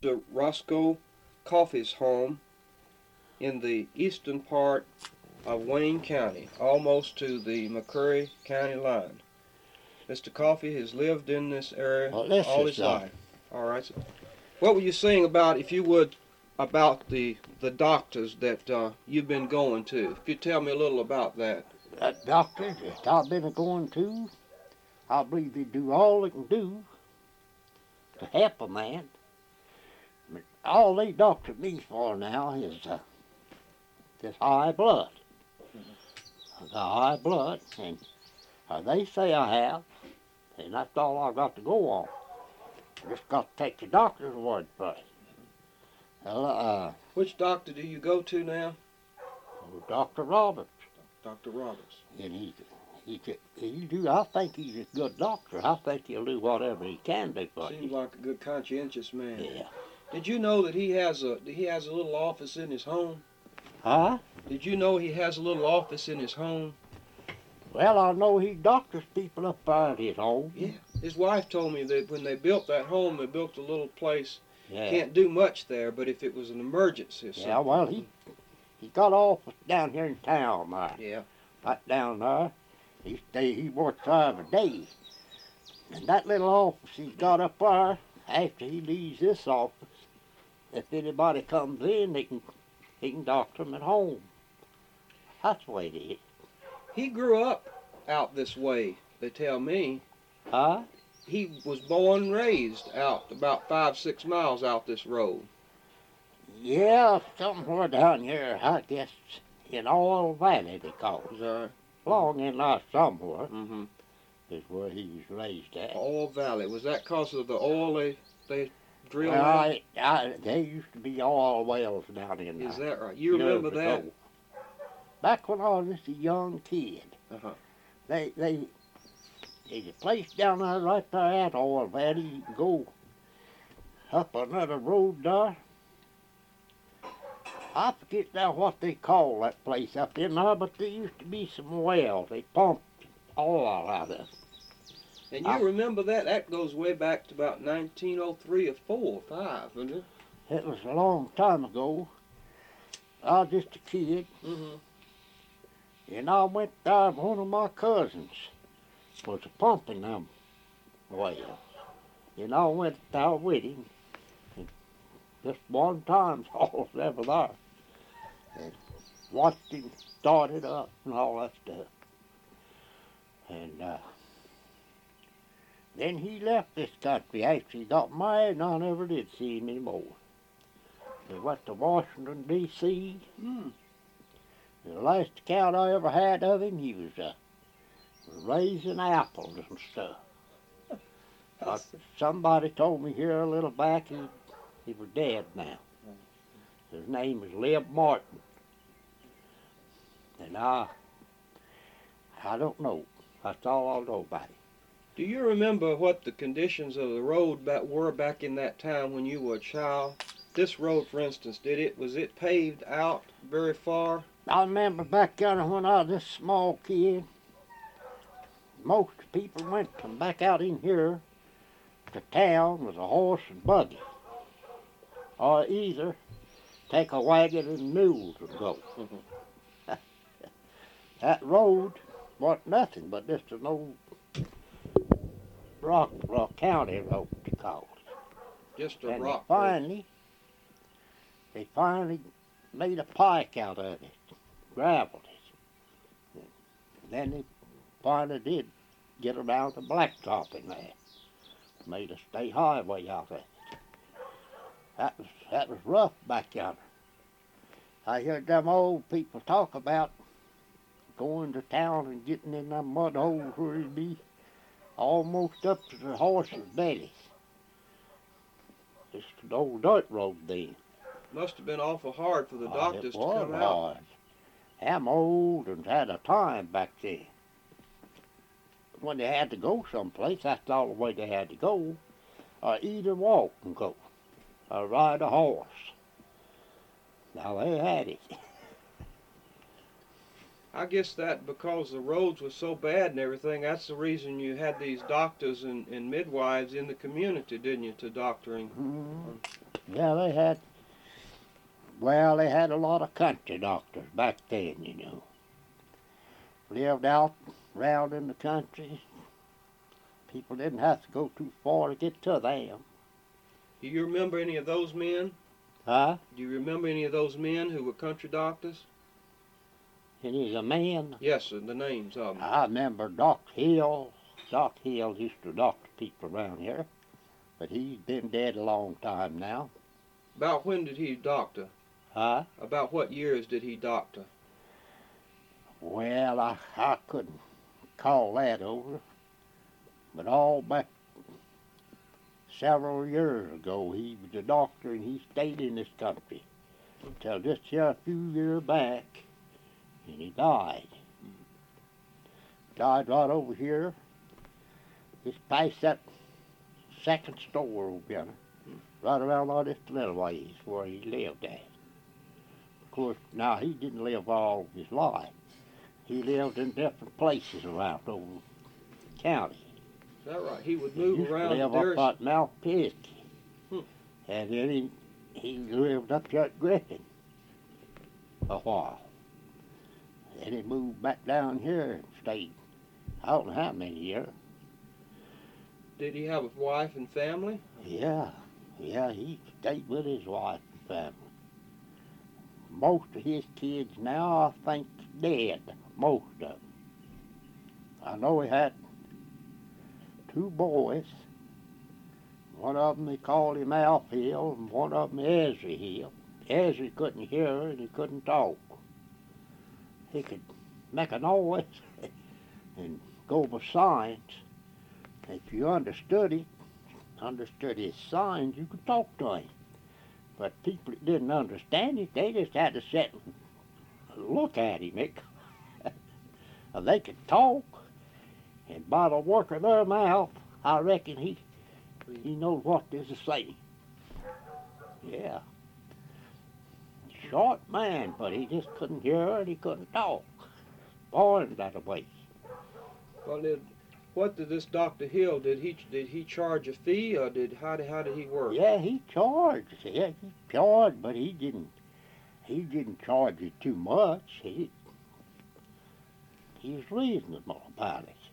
to Roscoe Coffey's home in the eastern part of Wayne County, almost to the McCurry County line. Mr. Coffey has lived in this area all his life. All right. So what were you saying about, if you would, about the doctors that you've been going to? If you tell me a little about that. That doctor that I've been going to, I believe they do all they can do to help a man. But all they doctor me for now is this high blood. The high blood, and they say I have, and that's all I've got to go on. Just got to take the doctor's word for it. Well, which doctor do you go to now? Dr. Roberts. Dr. Roberts. And he do. I think he's a good doctor. I think he'll do whatever he can do for you. Seems like a good, conscientious man. Yeah. Did you know that he has a little office in his home? Huh? Did you know he has a little office in his home? Well, I know he doctors people up there at his home. Yeah. His wife told me that when they built that home, they built a little place. Yeah. Can't do much there, but if it was an emergency or something. Yeah, well, he got office down here in town there. Yeah. Right down there. He works there every day. And that little office he's got up there, after he leaves this office, if anybody comes in, he can doctor them at home. That's the way it is. He grew up out this way, they tell me. Huh? He was born and raised out about 5-6 miles out this road. Yeah, somewhere down here, I guess, in Oil Valley, they call it. Long in there somewhere is where he was raised at. Oil Valley. Was that because of the oil they drilled well, there used to be oil wells down in there. Is that right? You remember that? Ago. Back when I was just a young kid. There's a place down there right there at Oil Valley. You can go up another road there. I forget now what they call that place up in there, but there used to be some wells. They pumped oil out of it. And you remember that? That goes way back to about 1903 or 4 or 5, isn't it? It was a long time ago. I was just a kid. And I went there, one of my cousins was pumping them wells. And I went there with him. And just one time, all was ever there. And watched him start it up and all that stuff. And then he left this country after he got married, and I never did see him anymore. He went to Washington, D.C. The last account I ever had of him, he was raising apples and stuff. Somebody told me here a little back he was dead now. His name was Leb Martin. And I don't know. That's all I know about him. Do you remember what the conditions of the road were back in that time when you were a child? This road, for instance, was it paved out very far? I remember back there when I was a small kid, most people went from back out in here to town with a horse and buggy, or either take a wagon and mule to go. That road wasn't nothing but just an old rock county road, to call it. Just a and rock road. They finally made a pike out of it, gravelled it. And then they finally did get around the blacktop in there. Made a state highway out of it. That was rough back yonder. I heard them old people talk about going to town and getting in them mud holes where it'd be almost up to the horses' bellies. Just an old dirt road then. Must have been awful hard for the doctors to come out. Hard. I'm old and had a time back then. When they had to go someplace, that's all the way they had to go. Or either walk and go, or ride a horse. Now they had it. I guess that because the roads were so bad and everything, that's the reason you had these doctors and midwives in the community, didn't you, to doctoring? Yeah, they had a lot of country doctors back then, you know. Lived out round in the country. People didn't have to go too far to get to them. Do you remember any of those men? Huh? Do you remember any of those men who were country doctors? And he's a man. Yes, sir, the names of them. I remember Doc Hill. Doc Hill used to doctor people around here, but he's been dead a long time now. About when did he doctor? Huh? About what years did he doctor? Well, I couldn't call that over, but all back several years ago, he was a doctor and he stayed in this country until just here a few years back, and he died. Died right over here, just past that second store over there, right around all this little ways where he lived at. Of course, now he didn't live all his life. He lived in different places around over the county. Is that right? He would move around. He lived up at Mount Pisgah. And then he lived up here at Griffin a while. Then he moved back down here and stayed, I don't know how many years. Did he have a wife and family? Yeah, he stayed with his wife and family. Most of his kids now, I think, dead. Most of them. I know he had 2 boys. One of them, they called him Alf Hill, and one of them Ezra Hill. Ezra couldn't hear and he couldn't talk. He could make a noise and go with signs. If you understood his signs, you could talk to him. But people that didn't understand it, they just had to sit and look at him. They could talk, and by the work of their mouth, I reckon he knows what this is saying. Yeah. Short man, but he just couldn't hear and he couldn't talk. Born that way. Well, what did this Dr. Hill, did he charge a fee, or how did he work? Yeah, he charged. Yeah, he charged, but he didn't charge you too much. He was reasonable about it.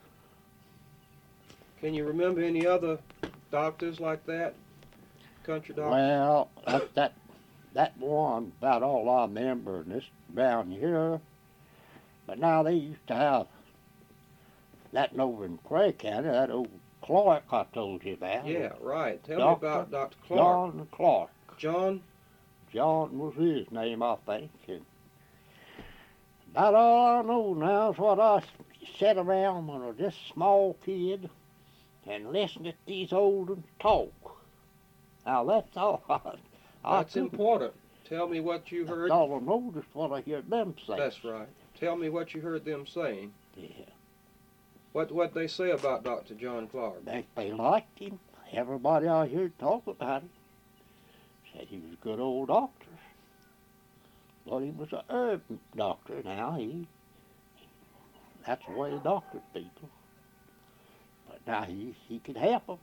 Can you remember any other doctors like that? Country doctors? Well, that one about all I remember in this down here. But now they used to have that over in Cray County, that old Clark I told you about. Yeah, right. Tell me about Dr. Clark. John Clark. John? John was his name, I think. And about all I know now is what I sat around when I was just a small kid and listened to these old ones talk. Now that's all That's important. Tell me what you heard. That's all I noticed what I heard them say. That's right. Tell me what you heard them saying. Yeah. What they say about Dr. John Clark? They liked him. Everybody I heard talk about him said he was a good old doctor. Thought he was a herb doctor. Now that's the way he doctored people. But now he could help them.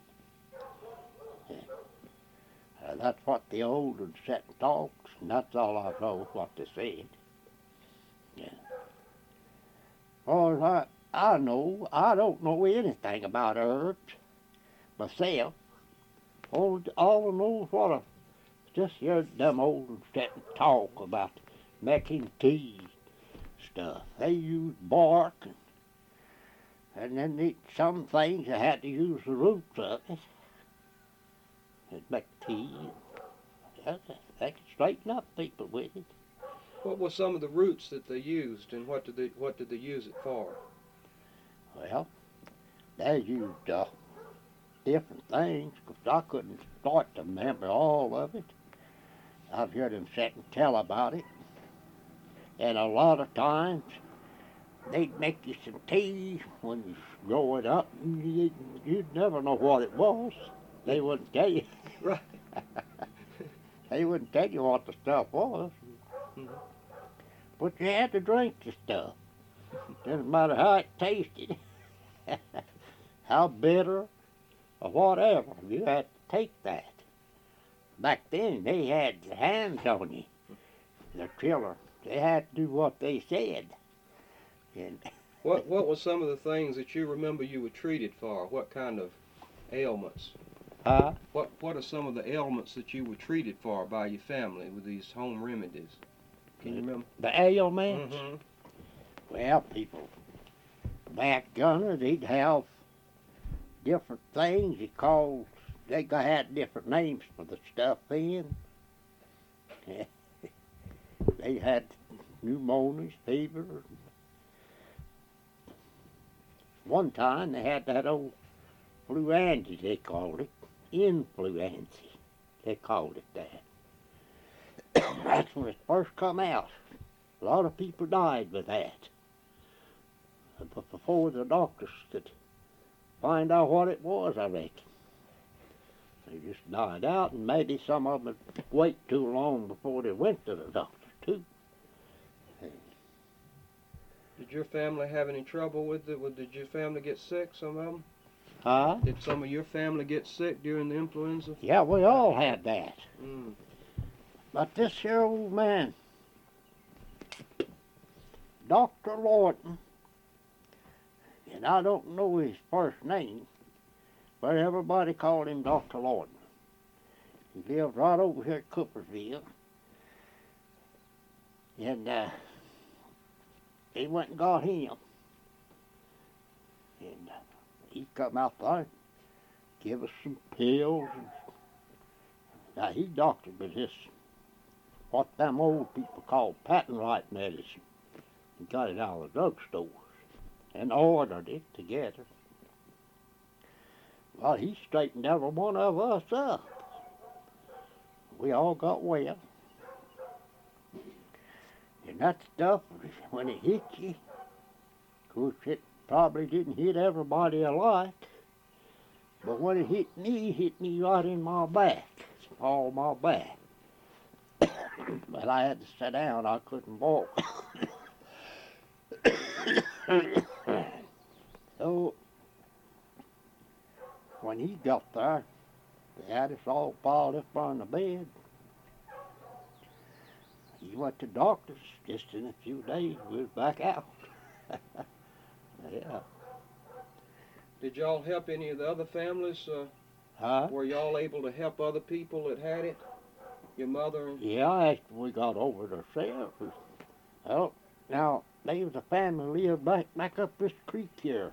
Yeah. That's what the old ones sat and talks, and that's all I know what they said. Yeah. All right. I don't know anything about herbs myself. All I know is what I just heard them old ones sit and talk about making tea stuff. They used bark, and then some things they had to use the roots of it and make tea. They could straighten up people with it. What were some of the roots that they used, and what did they use it for? Well, they used different things, because I couldn't start to remember all of it. I've heard them sit and tell about it. And a lot of times, they'd make you some tea when you was growing up, and you'd never know what it was. They wouldn't tell you. Right. They wouldn't tell you what the stuff was. Mm-hmm. But you had to drink the stuff. Doesn't matter how it tasted, how bitter or whatever. You had to take that. Back then, they had their hands on you. The killer. They had to do what they said. And What were some of the things that you remember you were treated for? What kind of ailments? What are some of the ailments that you were treated for by your family with these home remedies? Can you remember? The ailments? Mm-hmm. Well, people back gunner, they'd have different things. They had different names for the stuff then. They had pneumonias, fever. One time they had that old fluenza, they called it. Influenza, they called it that. That's when it first come out. A lot of people died with that. But before the doctors could find out what it was, I reckon. They just died out, and maybe some of them would wait too long before they went to the doctor, too. Did your family have any trouble with it? Did your family get sick, some of them? Huh? Did some of your family get sick during the influenza? Yeah, we all had that. Mm. But this here old man, Dr. Lorton, and I don't know his first name, but everybody called him Dr. Lorton. He lived right over here at Coopersville. And he went and got him. And he come out there and give us some pills. Now, he doctored with this, what them old people call patent right medicine. He got it out of the drugstores and ordered it together. Well, he straightened every one of us up. We all got well. And that stuff, when it hit you, of course it probably didn't hit everybody alike, but when it hit me right in my back, all my back. But I had to sit down, I couldn't walk. So, when he got there, they had us all piled up on the bed. He went to doctors. Just in a few days, we was back out. Yeah. Did y'all help any of the other families? Huh? Were y'all able to help other people that had it? Your mother? Yeah, after we got over it ourselves. Well, now, there was a family lived back up this creek here.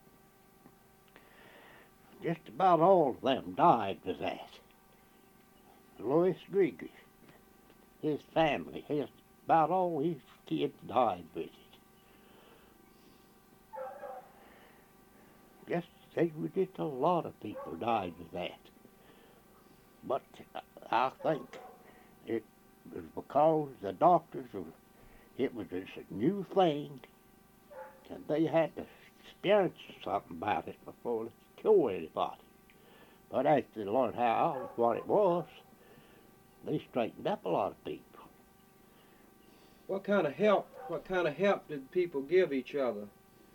Just about all of them died with that. Louis Griggs, his family, about all his kids died with it. Just a lot of people died with that. But I think it was because the doctors it was just a new thing, and they had to experience something about it before they could cure anybody. But after they learned what it was, they straightened up a lot of people. What kind of help did people give each other?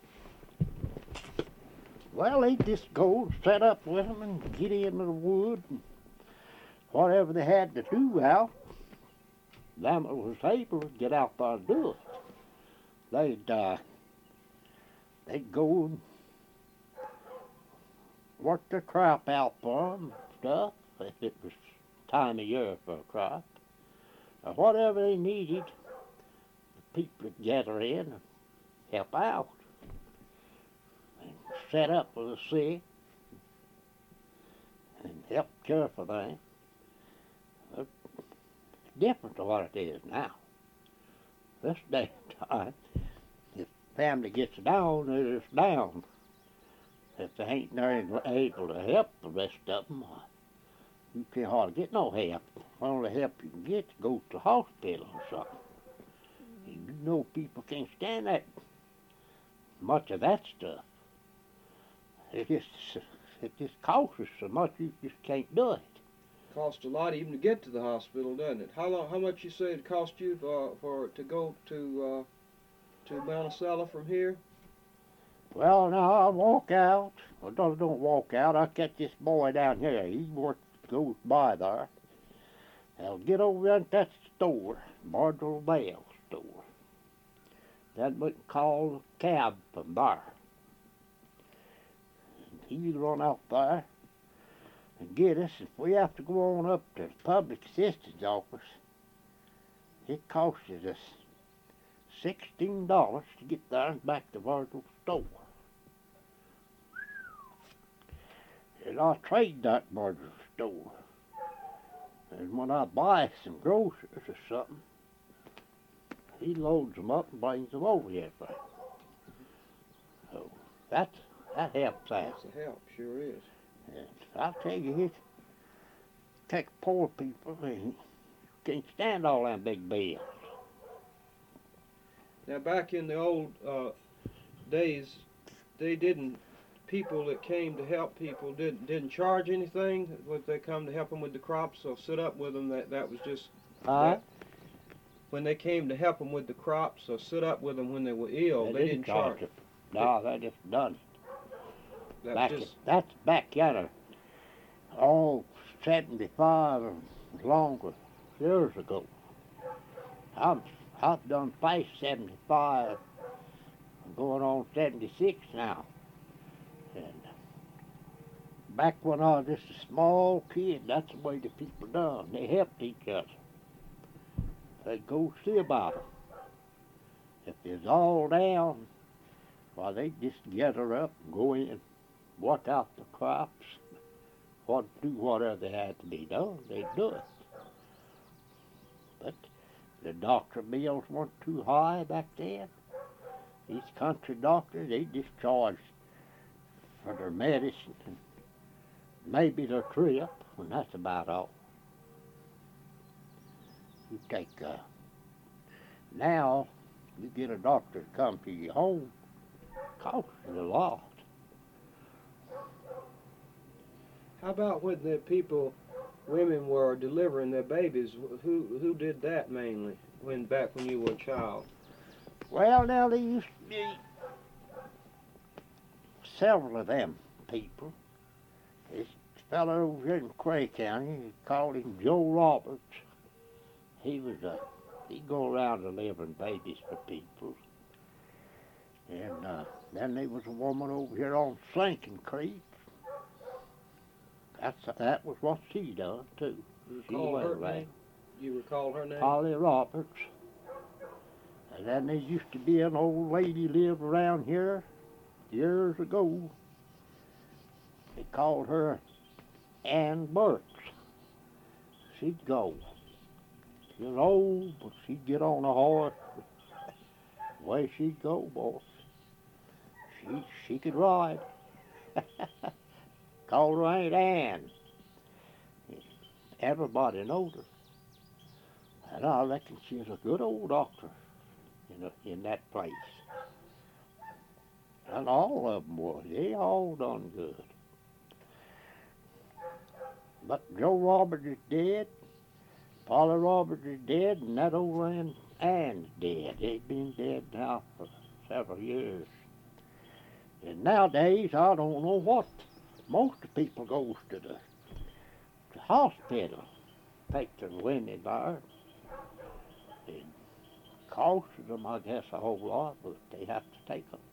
Well, they'd just go and set up with them and get into the wood and whatever they had to do out. Them that was able to get out there and do it. They'd go and work their crop out for them and stuff, if it was time of year for a crop. Or whatever they needed, the people would gather in and help out. And set up with the sick and help care for them. It's different to what it is now. This day and time, if family gets down, they're just down. If they ain't there able to help the rest of them, you can't hardly get no help. The only help you can get is go to the hospital or something. You know people can't stand that much of that stuff. It just costs us so much you just can't do it. Costs a lot even to get to the hospital, doesn't it? How much you say it cost you for to go to Monticello from here? Well, now I walk out. I don't walk out. I catch this boy down here. He goes by there. I'll get over there at that store, Marjorie Bell store. Then we can call a cab from there. He'll run out there and get us. If we have to go on up to the public assistance office, it costs us $16 to get there and back to Virgil's store. And I trade that Virgil's store. And when I buy some groceries or something, he loads them up and brings them over here. So that helps out. That's a help, sure is. And I'll tell you, it takes poor people, and can't stand all them big bills. Now, back in the old days, people that came to help people didn't charge anything when they come to help them with the crops, or sit up with them. That was just when they came to help them with the crops, or sit up with them when they were ill. They didn't charge it. No, they just done it. That's back yonder. Oh, 75 or longer years ago. I've done past 75, going on 76 now. And back when I was just a small kid, that's the way the people done. They helped each other. They'd go see about them. If it's all down, well, they'd just gather up and go in, work out the crops, do whatever they had to be done, they'd do it. But the doctor bills weren't too high back then. These country doctors, they just charged for their medicine and maybe their trip, and that's about all. You take, now, you get a doctor to come to your home, costs you a lot. How about when the women were delivering their babies? Who did that mainly back when you were a child? Well, now there used to be several of them people. This fellow over here in Clay County, he called him Joe Roberts. He'd go around delivering babies for people. And then there was a woman over here on Slinkin Creek. That was what she done too. You recall her name? Polly Roberts. And then there used to be an old lady lived around here years ago. They called her Ann Burks. She'd go. She was old, but she'd get on a horse. Away she'd go, boss. She could ride. Called her Aunt Ann. Everybody knowed her. And I reckon she was a good old doctor in that place. And all of them was. They all done good. But Joe Roberts is dead. Polly Roberts is dead, and that old Aunt Ann's dead. They've been dead now for several years. And nowadays, I don't know what. Most of the people goes to the hospital, take their women there. It costs them, I guess, a whole lot, but they have to take them.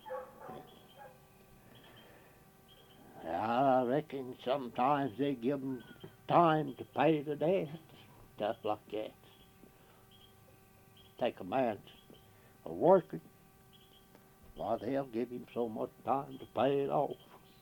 I reckon sometimes they give them time to pay the debt, stuff like that. Take a man working, why they'll give him so much time to pay it off.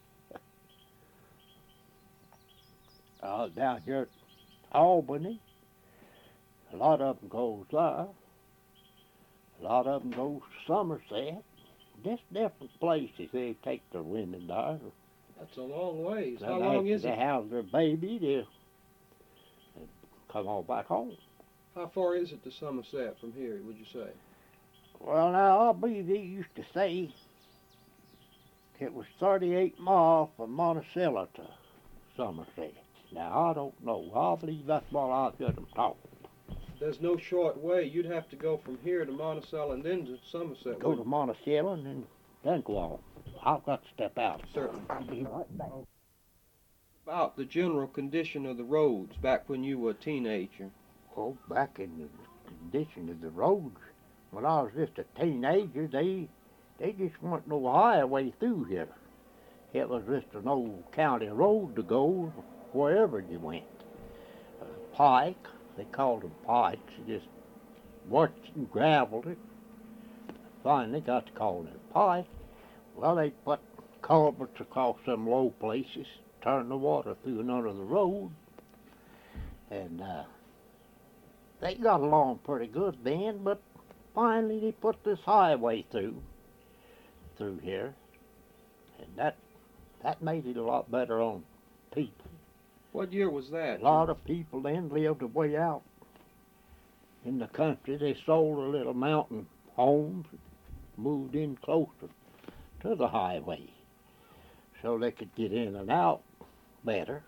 Down here at Albany, a lot of them goes there. A lot of them goes to Somerset. Just different places they take their women there. That's a long ways. Then How long is they it? have their baby, they come on back home. How far is it to Somerset from here, would you say? Well, now, I believe they used to say it was 38 miles from Monticello to Somerset. Now, I don't know. I believe that's what I've heard them talk. There's no short way. You'd have to go from here to Monticello and then to Somerset. Go to Monticello and then go on. I've got to step out. Certainly. I'll be right back. About the general condition of the roads back when you were a teenager. Oh, back in the condition of the roads, when I was just a teenager, they just weren't no highway through here. It was just an old county road to go wherever you went. Pike, they called them pikes. You just worked and gravelled it. Finally got to calling it pike. Well, they put culverts across some low places, turn the water through and under the road, and they got along pretty good then, but finally they put this highway through here, and that made it a lot better on people. What year was that? A lot of people then lived way out in the country. They sold their little mountain homes, moved in closer to the highway so they could get in and out better.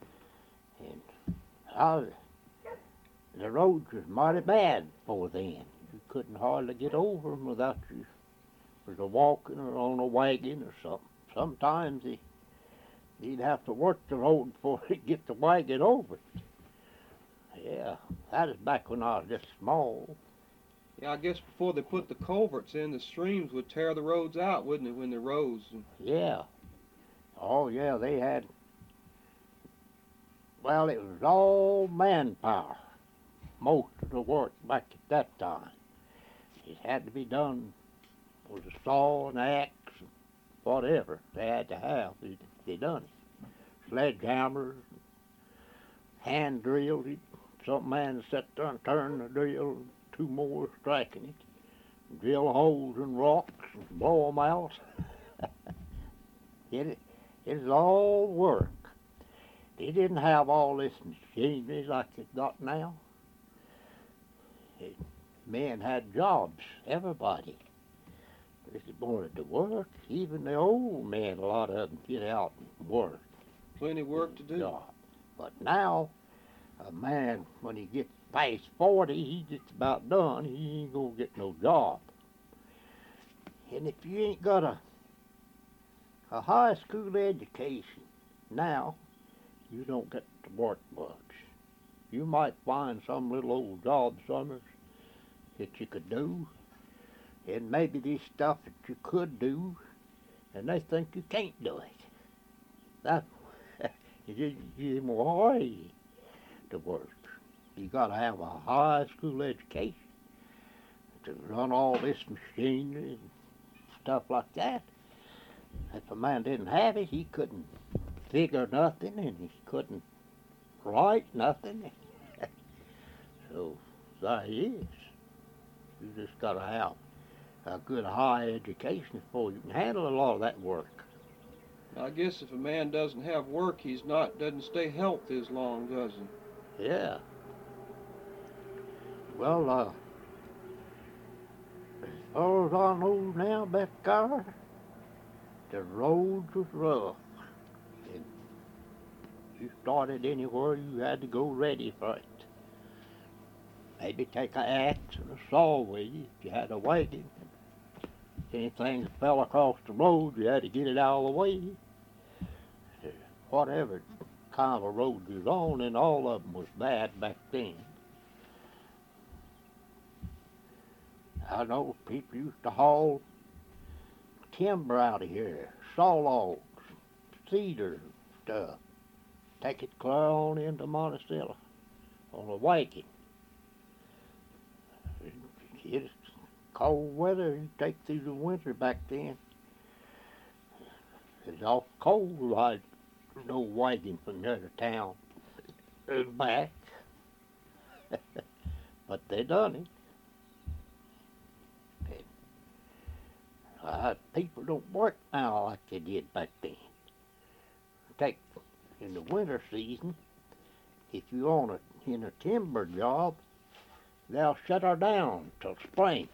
And the roads was mighty bad before then. You couldn't hardly get over them without you was a walking or on a wagon or something. Sometimes you'd have to work the road before you get the wagon over it. Yeah, that is back when I was just small. Yeah, I guess before they put the culverts in, the streams would tear the roads out, wouldn't it, when they rose? Yeah. Oh, yeah, they had... Well, it was all manpower, most of the work back at that time. It had to be done with a saw and axe, and whatever they had to have. They done it. Sledgehammers, hand drills. Some man sat there and turned the drill, two more striking it, drill holes in rocks and blow them out. It was all work. They didn't have all this machinery like they got now. Men had jobs, everybody. If they wanted to work, even the old men, a lot of them get out and work. Plenty of work to do. Job. But now, a man, when he gets past 40, he gets about done. He ain't gonna get no job. And if you ain't got a high school education now, you don't get to work much. You might find some little old job summers that you could do, and maybe this stuff that you could do, and they think you can't do it. That's you more way to work. You got to have a high school education to run all this machinery and stuff like that. If a man didn't have it, he couldn't figure nothing, and he couldn't write nothing. So there he is. You just got to have a good high education before you can handle a lot of that work. I guess if a man doesn't have work, doesn't stay healthy as long, does he? Yeah. Well, as far as I know now, Beckar, the roads was rough. And you started anywhere, you had to go ready for it. Maybe take an axe and a saw with you if you had a wagon. Anything that fell across the road, you had to get it out of the way. Whatever kind of a road you was on, and all of them was bad back then. I know people used to haul timber out of here, saw logs, cedar stuff. Take it clear on into Monticello on a wagon. It's cold weather, you take through the winter back then. It's awful cold, like no wagon from there to town and back. But they done it. People don't work now like they did back then. Take in the winter season, if you own in a timber job, they'll shut her down till spring.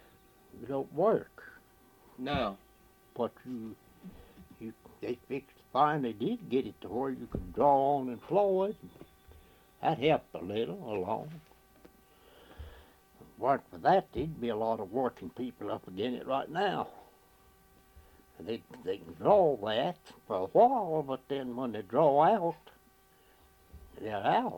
You don't work. No. But they fix the finally did get it to where you could draw on and flow it. That helped a little along. If it weren't for that, there'd be a lot of working people up against it right now. They can draw that for a while, but then when they draw out, they're out.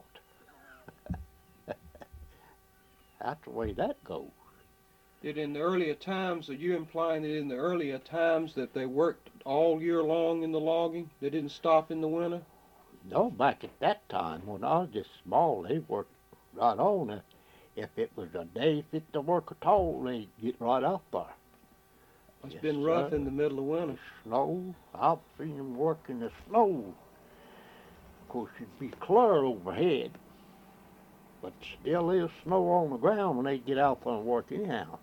That's the way that goes. Did in the earlier times, are you implying that in the earlier times that they worked all year long in the logging? They didn't stop in the winter? No, back at that time when I was just small, they worked right on it. If it was a day fit to work at all, they'd get right up there. It's Yes, been rough sir. in the middle of winter. Snow, I've seen them work in the snow. Of course, it'd be clear overhead, but still is snow on the ground when they get out there and work anyhow.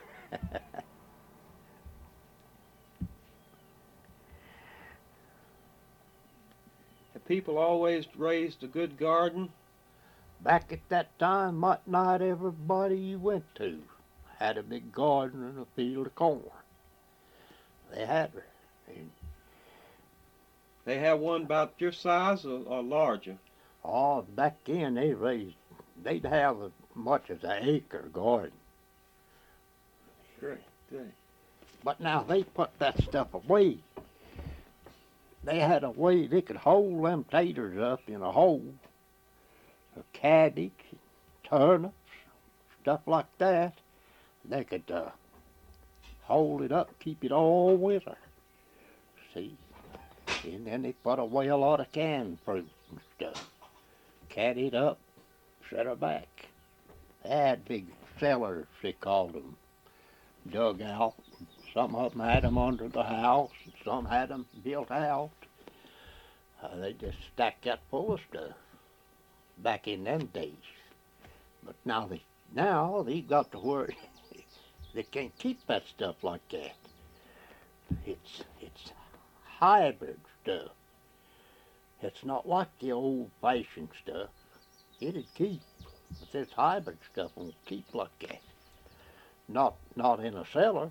Have people always raised a good garden? Back at that time, not everybody you went to had a big garden and a field of corn. They had it. And, They have one about your size or larger? oh, back then they'd have as much as an acre garden. Great. But now they put that stuff away. They had a way they could hold them taters up in a hole, cabbage, turnips, stuff like that. They could hold it up, keep it all winter. See? And then they put away a lot of canned fruit and stuff. Caddy it up, set her back. They had big cellars, they called them, dug out. Some of them had them under the house, and some had them built out. They just stacked that full of stuff back in them days. But now they got to where they can't keep that stuff like that. It's hybrid stuff. It's not like the old-fashioned stuff. It'd keep, but this hybrid stuff won't keep like that. Not in a cellar.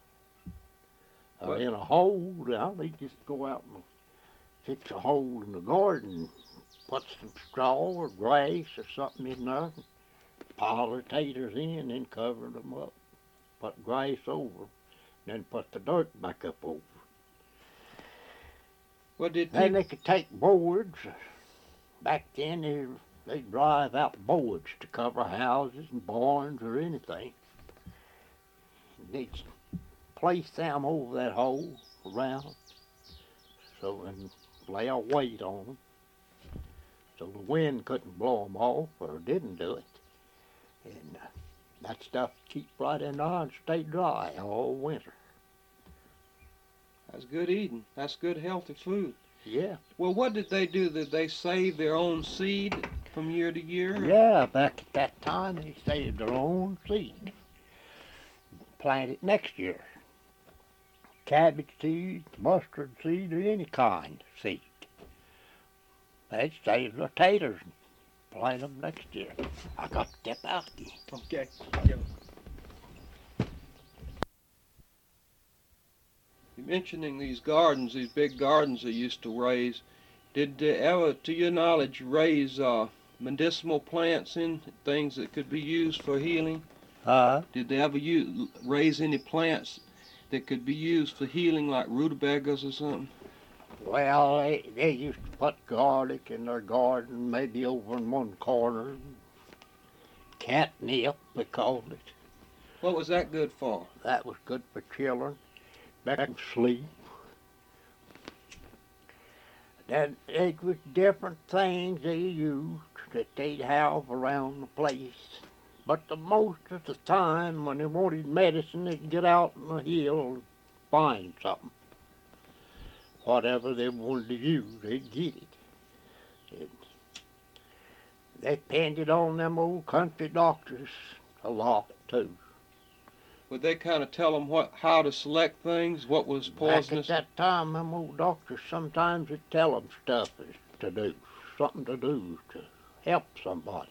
Or in a hole. Now they just go out and fix a hole in the garden, put some straw or grass or something in there, pile the taters in, then cover them up, put grass over, then put the dirt back up over. What did Then people, they could take boards. Back then they'd drive out boards to cover houses and barns or anything. They'd place them over that hole around, and lay a weight on them, so the wind couldn't blow them off or didn't do it. And that stuff keep right in there and stay dry all winter. that's good eating. That's good healthy food. Yeah. Well, what did they do? Did they save their own seed from year to year? Yeah, back at that time they saved their own seed. Plant it next year. Cabbage seed, mustard seed, or any kind of seed. They'd save their taters and plant them next year. I got to step out again. Okay. You're mentioning these gardens, these big gardens they used to raise. Did they ever, to your knowledge, raise medicinal plants in things that could be used for healing? Did they ever raise any plants that could be used for healing, like rutabagas or something? Well, they used to put garlic in their garden, maybe over in one corner. Catnip, they called it. What was that good for? That was good for children. Back in sleep. Then it was different things they used that they'd have around the place. But the most of the time, when they wanted medicine, they'd get out on the hill and find something. Whatever they wanted to use, they'd get it. And they depended on them old country doctors a lot, too. Would they kind of tell them how to select things, what was poisonous? Back at that time, them old doctors sometimes would tell them stuff to do, something to do to help somebody.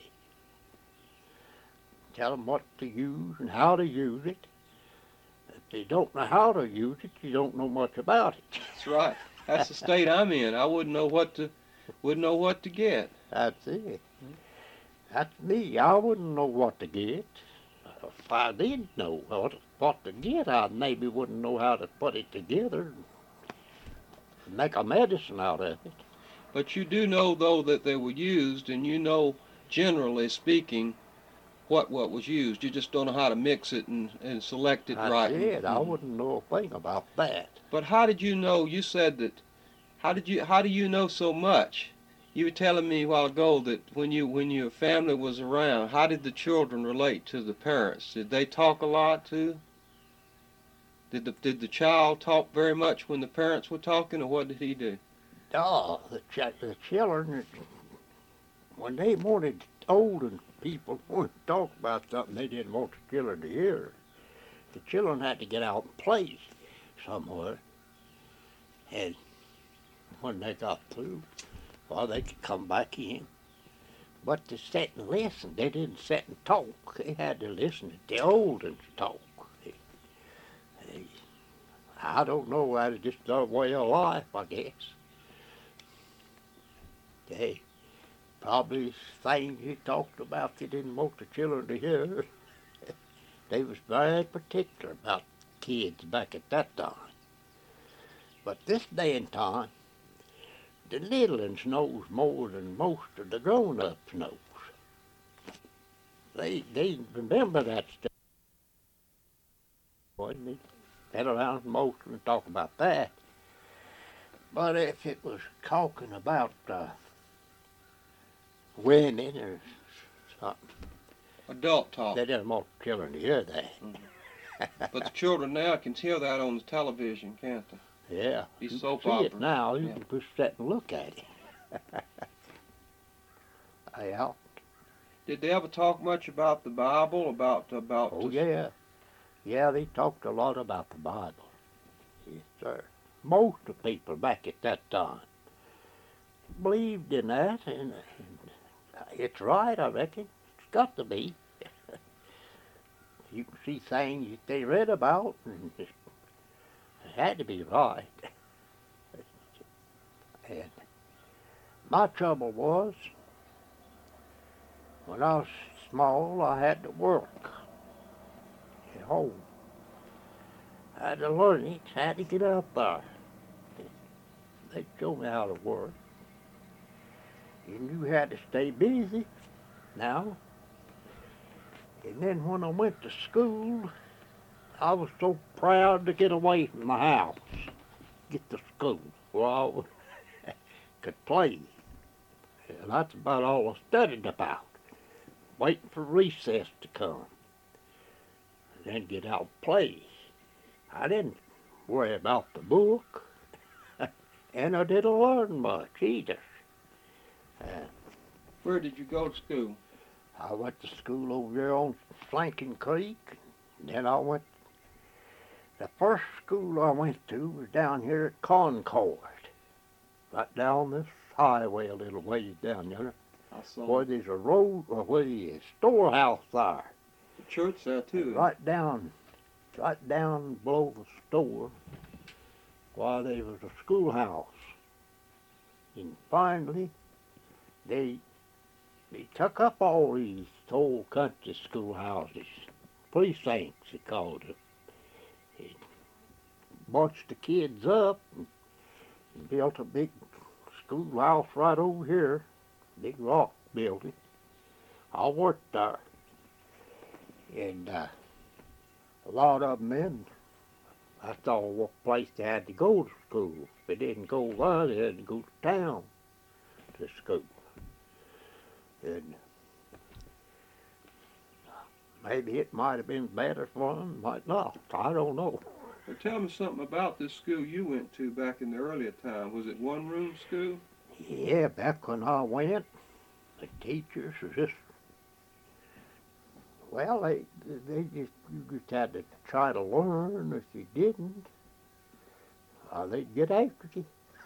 Tell them what to use and how to use it. If you don't know how to use it, you don't know much about it. That's right. That's the state I'm in. I wouldn't know what to get. That's it. That's me. I wouldn't know what to get. If I did know what to get, I maybe wouldn't know how to put it together and make a medicine out of it. But you do know, though, that they were used, and you know, generally speaking, what was used. You just don't know how to mix it and select it right. That's it. I wouldn't know a thing about that. But how did you know? You said that. How do you know so much? You were telling me a while ago that when your family was around, how did the children relate to the parents? Did they talk a lot too? Did the child talk very much when the parents were talking, or what did he do? Oh, the children, when they wanted older people wanted to talk about something they didn't want the children to hear, the children had to get out and play somewhere. And when they got through, well, they could come back in. But to sit and listen, they didn't sit and talk. They had to listen to the old ones talk. I don't know, that is just their way of life, I guess. They probably things he talked about they didn't want the children to hear. They was very particular about kids back at that time. But this day and time, the little ones knows more than most of the grown-ups knows. They remember that stuff. They sit around most and talk about that. But if it was talking about women or something, adult talk, they didn't want the children to hear that. But the children now can hear that on the television, can't they? Yeah. These soap see operas. It now. You can just sit and look at it. Yeah. Did they ever talk much about the Bible? Oh, yeah. Yeah, they talked a lot about the Bible. Yes, sir. Most of the people back at that time believed in that, and it's right, I reckon. It's got to be. You can see things that they read about, and it had to be right. And my trouble was, when I was small, I had to work at home. I had to learn it, had to get up there. They showed me how to work. And you had to stay busy now. And then when I went to school, I was so proud to get away from the house, get to school where I could play. And that's about all I studied about, waiting for recess to come, and then get out and play. I didn't worry about the book, and I didn't learn much either. Where did you go to school? I went to school over there on Flanking Creek. Then I went, the first school I went to was down here at Concord. Right down this highway a little ways down there. Where there's a road, or where there's a storehouse there. The church there too. Right down below the store, while there was a schoolhouse. And finally, they took up all these old country schoolhouses, precincts they called it. They bunched the kids up and built a big schoolhouse right over here, big rock building. I worked there. And a lot of them then, that's all what place they had to go to school. If they didn't go there, they had to go to town to school. And maybe it might have been better for them, might not. I don't know. Well, tell me something about this school you went to back in the earlier time. Was it one-room school? Yeah, back when I went, the teachers were just, well, you just had to try to learn. If you didn't, they'd get after you.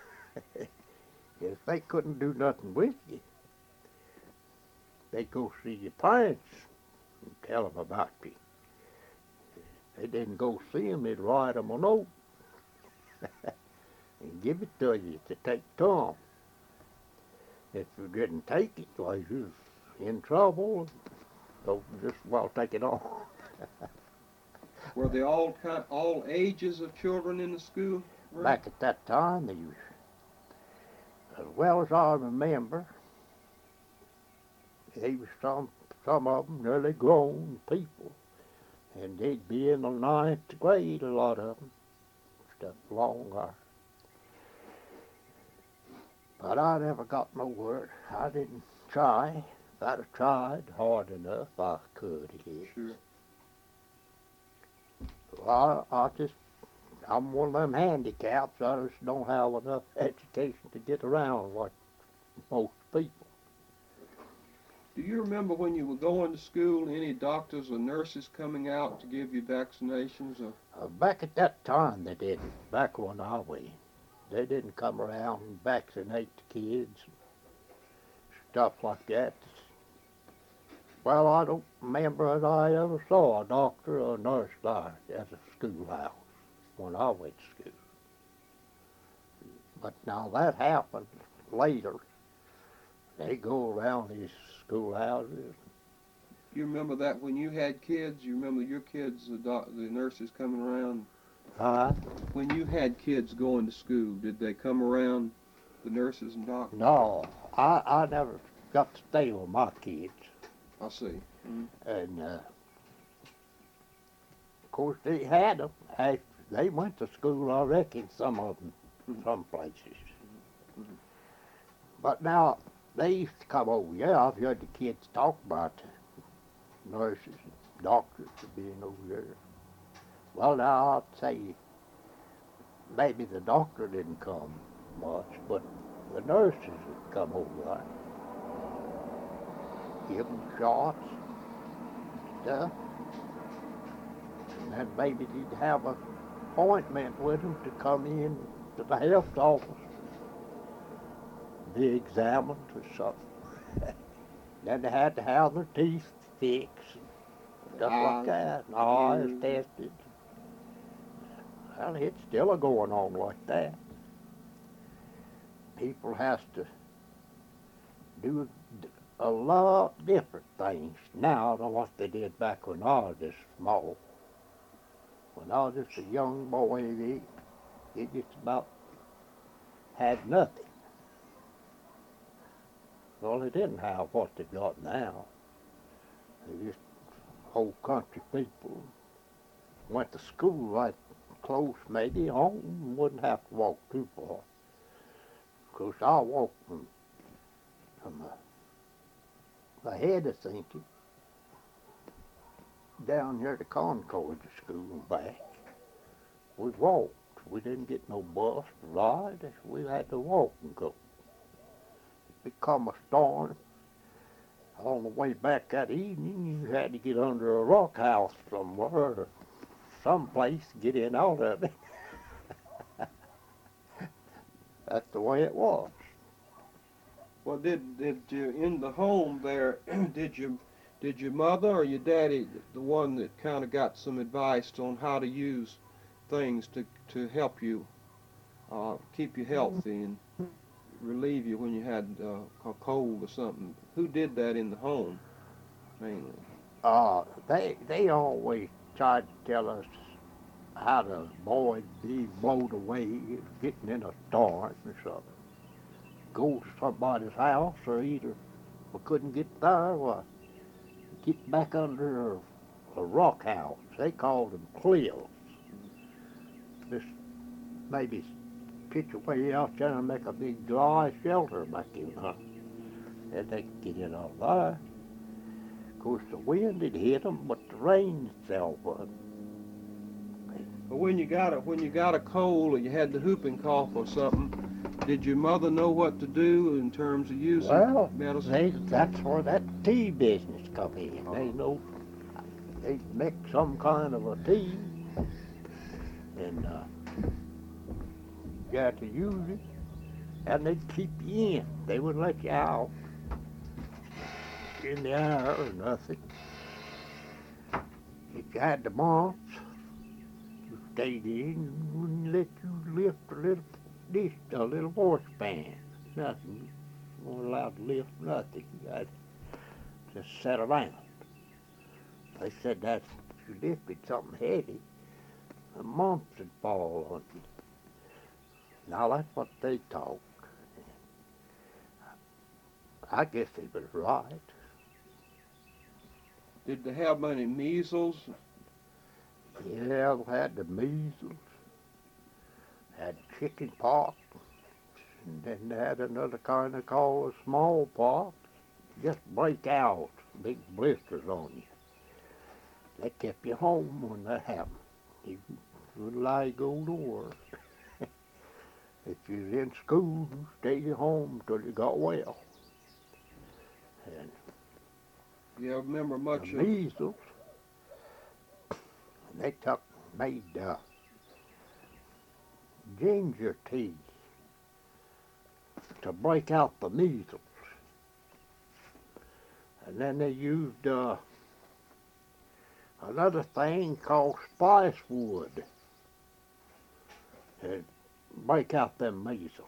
If they couldn't do nothing with you, they'd go see your parents and tell them about you. If they didn't go see them, they'd write them a note. and give it to you to take to 'em. If you didn't take it, well, you was in trouble. So just well take it on. Were they all ages of children in the school? Ray? Back at that time, they was, as well as I remember, they was some of them nearly grown people, and they'd be in the 9th grade, a lot of them, stuff longer. But I never got nowhere. I didn't try. If I'd have tried hard enough, I could have. Sure. Well, I'm one of them handicaps. I just don't have enough education to get around like most people. Do you remember when you were going to school, any doctors or nurses coming out to give you vaccinations? Or Back at that time, they didn't. Back when I went, they didn't come around and vaccinate the kids, stuff like that. Well, I don't remember that I ever saw a doctor or a nurse there at the schoolhouse when I went to school. But now that happened later. They go around these schoolhouses. you remember that when you had kids? You remember your kids, the nurses coming around? When you had kids going to school, did they come around, the nurses and doctors? No, I never got to stay with my kids. I see. Mm-hmm. And, of course, they had them. They went to school, I reckon, some of them, some places. Mhm. But now, they used to come over. Yeah, I've heard the kids talk about the nurses and doctors being over there. Well, now, I'd say maybe the doctor didn't come much, but the nurses would come over there. Give them shots, stuff. And then maybe they'd have an appointment with them to come in to the health office, be examined or something. Then they had to have their teeth fixed, stuff like that, and eyes tested. Well, it's still going on like that. People has to do a lot different things now than what they did back when I was just small. When I was just a young boy, they just about had nothing. Well, they didn't have what they got now. They just old country people went to school right close, maybe home, wouldn't have to walk too far. Of course, I walked from the head of thinking down here to Concord to school and back. We walked. We didn't get no bus to ride. We had to walk and go. It become a storm. On the way back that evening, you had to get under a rock house somewhere, or someplace to get in out of it. That's the way it was. Well, did you in the home there? did your mother or your daddy the one that kind of got some advice on how to use things to help you keep you healthy and relieve you when you had a cold or something? Who did that in the home mainly? They always tried to tell us how to avoid being blown away, getting in a storm or something. Go to somebody's house, or either we couldn't get there, well, get back under a rock house. They called them cliffs. Just maybe pitch away out there and make a big dry shelter back in there. And they could get in out there. Of course, the wind had hit them, but the rain itself wasn't. But when you got a cold or you had the whooping cough or something, did your mother know what to do in terms of using medicine? That's where that tea business come in. They know they make some kind of a tea, and you had to use it, and they'd keep you in. They wouldn't let you out in the air or nothing. If you had the mumps, you stayed in, wouldn't let you lift a little this a little horse band. Nothing. You weren't allowed to lift nothing. You had to just sit around. They said that if you lifted something heavy, a month would fall on you. Now that's what they talk. I guess they was right. Did they have any measles? Yeah, we had the measles, had chicken pox, and then they had another kind of called smallpox. Just break out, big blisters on you. They kept you home when that happened. You wouldn't lie go to work. If you was in school, you stayed at home till you got well. And Do you remember much the of? measles, they made ginger tea to break out the measles. And then they used another thing called spice wood to break out them measles.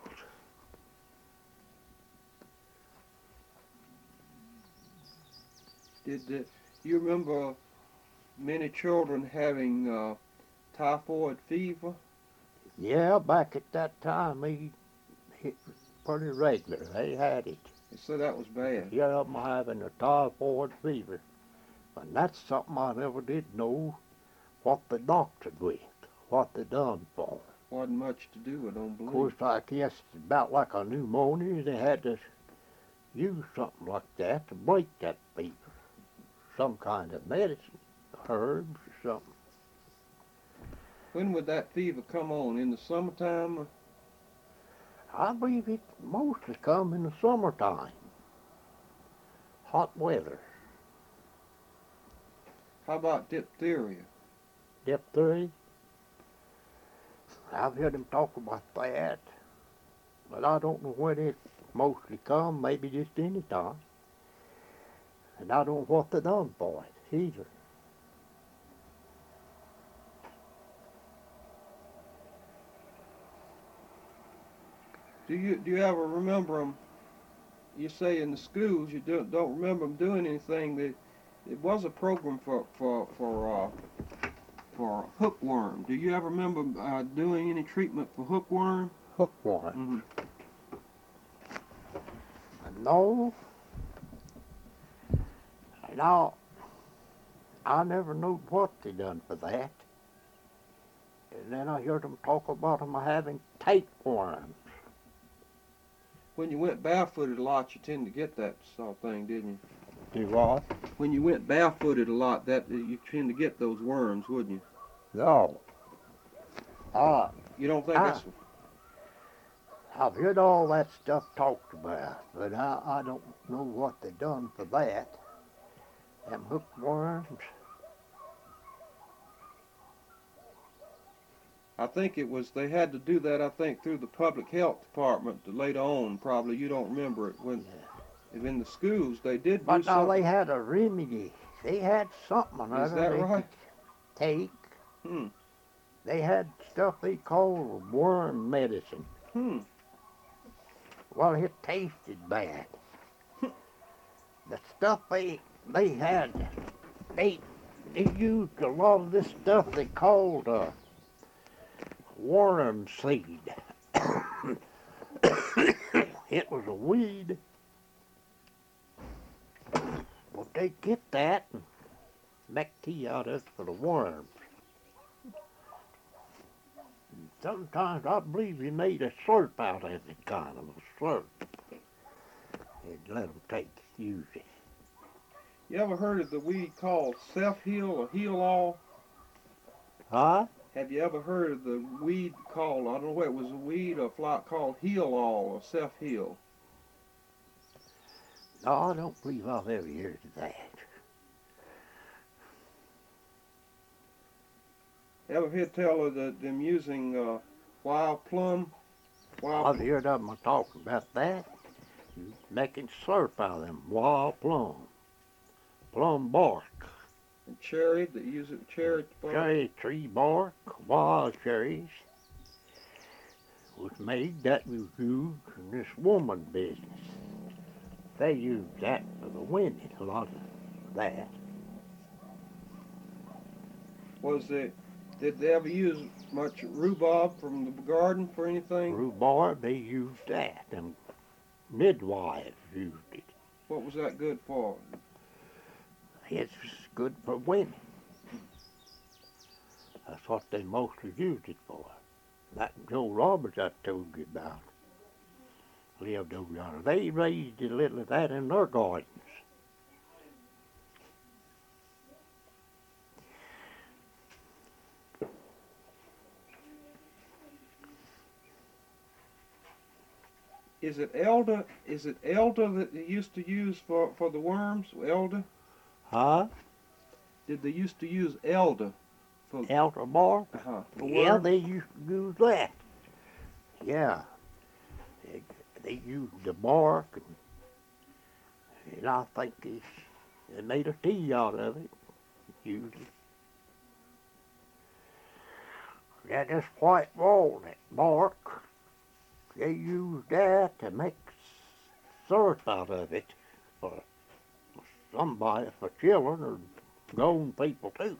Did you remember many children having typhoid fever? Yeah, back at that time, it was pretty regular. They had it. They said that was bad. Yeah, I'm having a typhoid fever. And that's something I never did know what the doctor with, what they done for 'em. Wasn't much to do, I don't Of believe. course, I guess about like a pneumonia, they had to use something like that to break that fever. Some kind of medicine, herbs or something. When would that fever come on? In the summertime? Or I believe it mostly come in the summertime. Hot weather. how about diphtheria? Diphtheria. I've heard them talk about that, but I don't know when it mostly come, maybe just any time. And I don't know what they done for it either. Do you ever remember them? You say in the schools you don't remember them doing anything. It was a program for hookworm. Do you ever remember doing any treatment for hookworm? Hookworm. Mm-hmm. No. Now, I never knew what they done for that. And then I heard them talk about them having tapeworms. When you went barefooted a lot, you tend to get that sort of thing, didn't you? Do what? When you went barefooted a lot, that you tend to get those worms, wouldn't you? No. You don't think that's? I've heard all that stuff talked about, but I don't know what they done for that. Them hookworms. I think it was, they had to do that, I think, through the public health department later on, probably. You don't remember it. When in the schools, they did do But now something. they had a remedy. They had something or Is other that they right? could take. Hmm. They had stuff they called worm medicine. Hmm. Well, it tasted bad. The stuff they had, they used a lot of this stuff they called worm seed. It was a weed. Well, they get that and make tea out of it for the worms. And sometimes I believe he made a slurp out of it, kind of a slurp. They'd let them use it. You ever heard of the weed called self-heal or heal-all? Huh? Have you ever heard of the weed called, I don't know whether it was a weed or a flock called heal-all or self-heal? No, I don't believe I've ever heard of that. Ever hear tell of them using wild plum? I've heard of them talking about that. Making slurp out of them wild plum bark. And cherry, they use it cherry bark. Cherry tree bark, wild cherries. was made that was used in this woman business. They used that for the women, a lot of that. Did they ever use much rhubarb from the garden for anything? Rhubarb, they used that, and midwives used it. What was that good for? It's good for women. That's what they mostly used it for. That Joe Roberts I told you about lived over yonder. They raised a little of that in their gardens. Is it elder? Is it elder that they used to use for the worms? Elder? Huh? Did they used to use elder for Elder bark? for Yeah, worms? they used to use that. Yeah. They used the bark, and I think they made a tea out of it, usually. That is white walnut bark. They used that to make syrup out of it for somebody, for children or grown people too.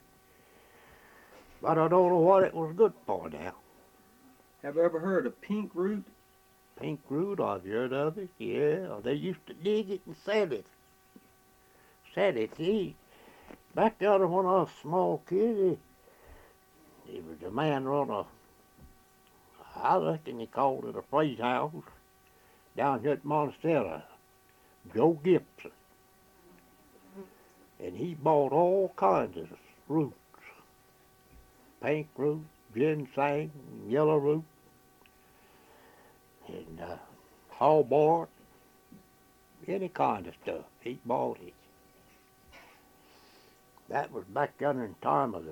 But I don't know what it was good for now. Have you ever heard of pink root? Pink root, I've heard of it, yeah. They used to dig it and sell it. Sell it to eat. Back there when I was a small kid, there was a man run I reckon he called it a freight house down here at Monticello, Joe Gibson. And he bought all kinds of roots. Pink root, ginseng, yellow root, and hawbark, any kind of stuff. He bought it. That was back then in time of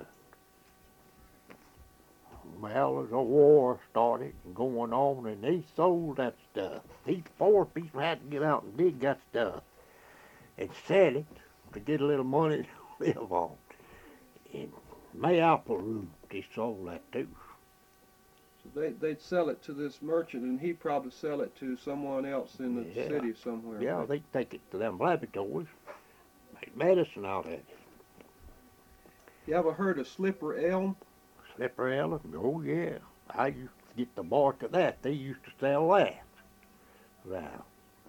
as the war started going on, and they sold that stuff. These poor people had to get out and dig that stuff and sell it to get a little money to live on. And mayapple root, they sold that too. So they'd sell it to this merchant, and he'd probably sell it to someone else in the Yeah. city somewhere. Yeah, they take it to them laboratories, make medicine out of it. You ever heard of slipper elm? Slipper elm, oh yeah. I used to get the bark of that. They used to sell that. Now,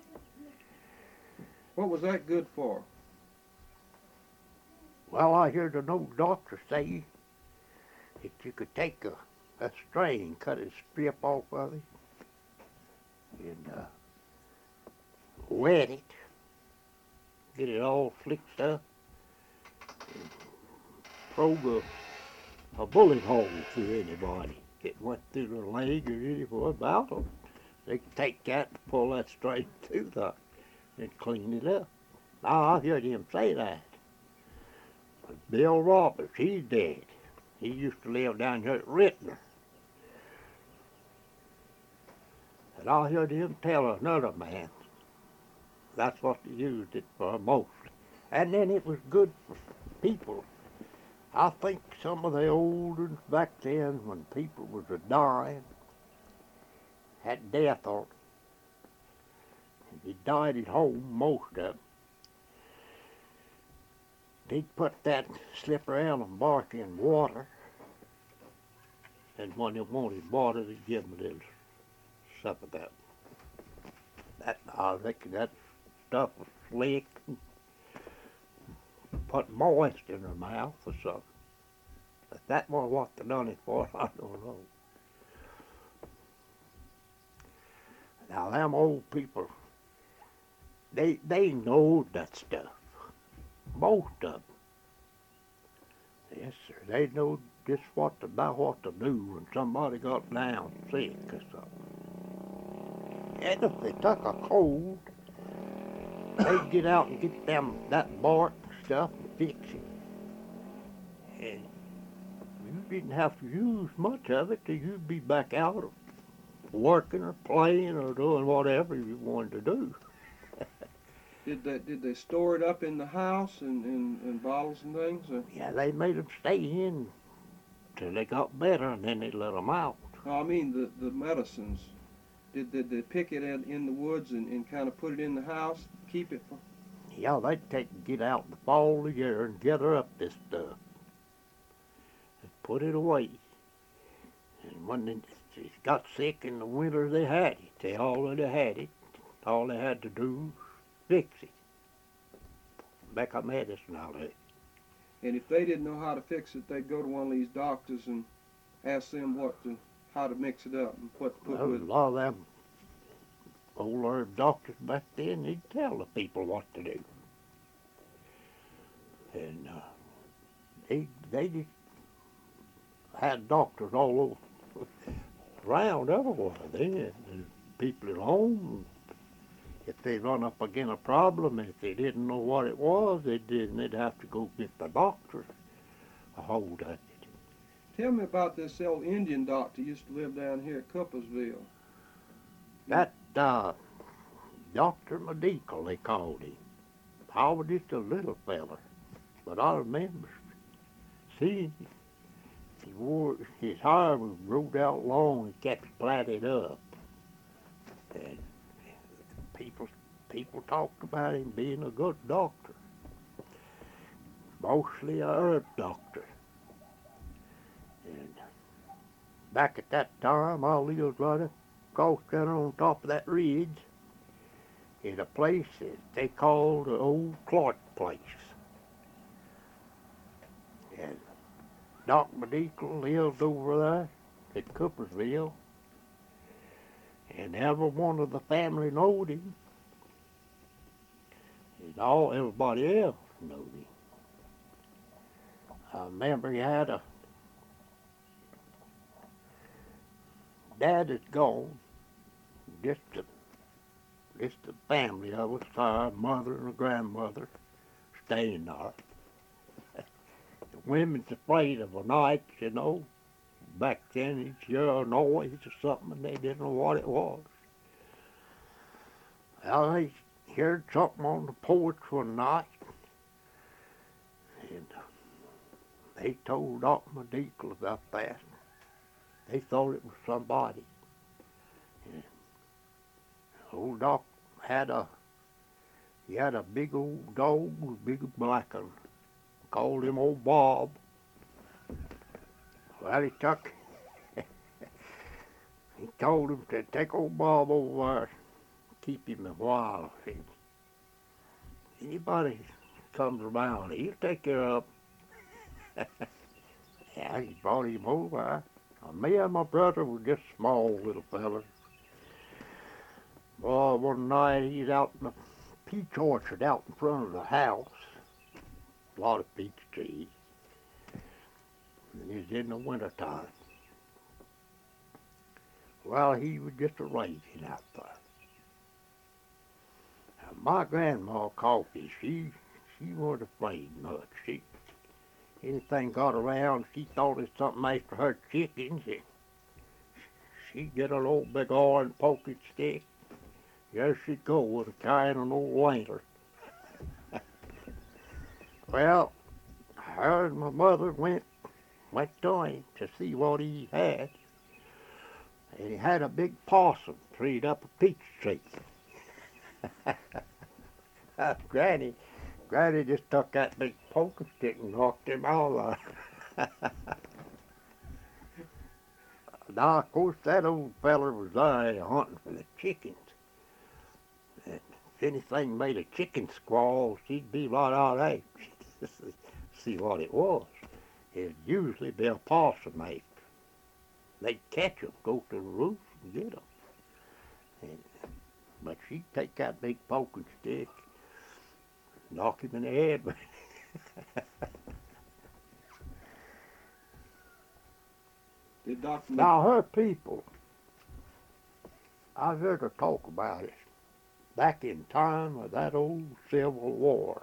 What was that good for? well, I heard an old doctor say that you could take a string, cut a strip off of it, and wet it, get it all flicked up, and probe a bullet hole through anybody that went through the leg or anywhere about them. They could take that and pull that string through there and clean it up. I heard him say that. But Bill Roberts, he's dead. He used to live down here at Rittner. And I heard him tell another man that's what they used it for mostly. And then it was good for people. I think some of the old ones back then, when people was a dying, had death on them. And they died at home, most of them. They'd put that slipper elm bark in water, and when they wanted water, they'd give them a little sup of that. I reckon that stuff was slick, and put moist in their mouth or something. But that was what they done it for, I don't know. Now them old people, they know that stuff. Most of them. Yes, sir. They know just about what to do when somebody got down sick or something. And if they took a cold, they'd get out and get that bark and stuff and fix it. And you didn't have to use much of it till you'd be back out working or playing or doing whatever you wanted to do. Did they store it up in the house in bottles and things? Or? Yeah, they made them stay in till they got better, and then they let them out. No, I mean the medicines. Did they pick it in the woods and kind of put it in the house, keep it for? Yeah, they'd get out in the fall of the year and gather up this stuff and put it away. And when they got sick in the winter, they had it. They already had it. All they had to do was fix it. Make a medicine out of it. And if they didn't know how to fix it, they'd go to one of these doctors and ask them how to mix it up and what to put Well, with a it. lot of them old herb doctors back then, they'd tell the people what to do. And they just had doctors all over, around everywhere then. And people at home, if they run up against a problem, if they didn't know what it was, they'd have to go get the doctor a hold of it. Tell me about this old Indian doctor who used to live down here at Coopersville. That Dr. Medical, they called him. I was just a little feller, but I remember seeing him. His hair was growed out long and kept plaited up. And people talked about him being a good doctor, mostly a herb doctor. And back at that time, I lived right across there on top of that ridge in a place that they called the old Clark place. And Doc Medical lived over there at Coopersville, and every one of the family knowed him, and everybody else knowed him. I remember he had a dad that's gone, just the family of us, our mother and a grandmother, staying there. The women's afraid of a night, you know. Back then, you'd hear a noise or something, and they didn't know what it was. Well, they heard something on the porch one night, and they told Dr. Medical about that. They thought it was somebody. And old Doc had a big old dog, a big black one. Called him old Bob. Well, he told him to take old Bob over there, keep him a while. Said, anybody comes around, he'll take care of him. Yeah, he brought him over. Me and my brother were just small little fellas. Well, one night he's out in the peach orchard out in front of the house. A lot of peach trees. And it was in the wintertime. Well, he was just a raging out there. And my grandma Coffee, she wasn't afraid much. Anything got around, she thought it was something after her chickens. She'd get an old big iron poking stick. There she'd go with a carrying an old lantern. Well, her and my mother went to him to see what he had. And he had a big possum treed up a peach tree. Granny just took that big poking stick and knocked him out of there. Now, of course, that old feller was there hunting for the chickens. And if anything made a chicken squall, she'd be right out there to see what it was. It'd usually be a possum after. They'd catch 'em, go to the roof and get 'em. But she'd take that big poking stick, knock him in the head with it. Did Dr. Now, her people, I heard her talk about it back in time of that old Civil War.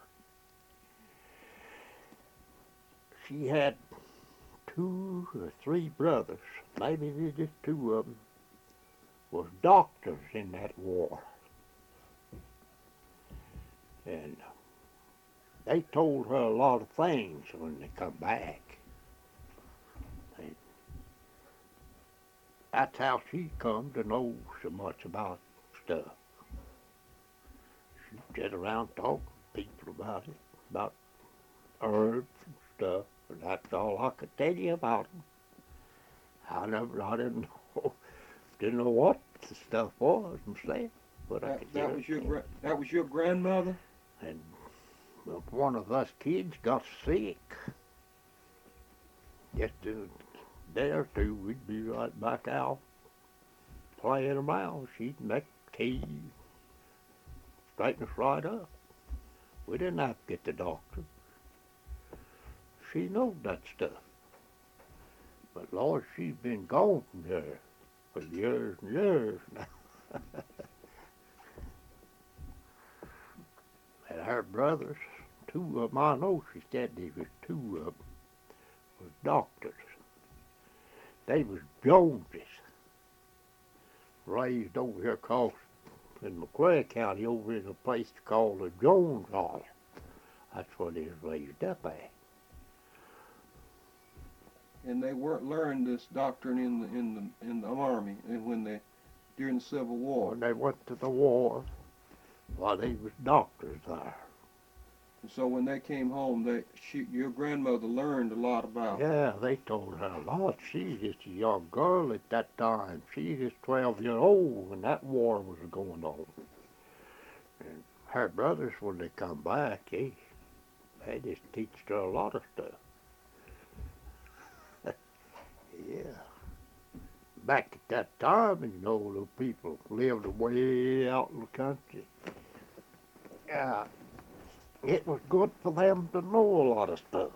She had 2 or 3 brothers, maybe just 2 of them, was doctors in that war. And they told her a lot of things when they come back. That's how she come to know so much about stuff. She sit around talking to people about it, about herbs and stuff, and that's all I could tell you about them. I didn't know what the stuff was myself, but I could get it. That was your grandmother? And if one of us kids got sick, just a day or two, we'd be right back out playing around. She'd make tea, straighten us right up. We didn't have to get the doctor. She knows that stuff. But Lord, she's been gone from there for years and years now. And her brothers, two of them, I know she said there was two of them, was doctors. They was Joneses, raised over here across in McCray County, over in a place called the Jones Hall. That's where they was raised up at. And they weren't learned this doctrine in the army and during the Civil War. When they went to the war, well, they was doctors there. And so when they came home, your grandmother learned a lot about. Yeah, they told her a lot. She was just a young girl at that time. She was just 12 years old when that war was going on. And her brothers, when they come back, they just teached her a lot of stuff. Yeah. Back at that time, you know, the people lived way out in the country. It was good for them to know a lot of stuff.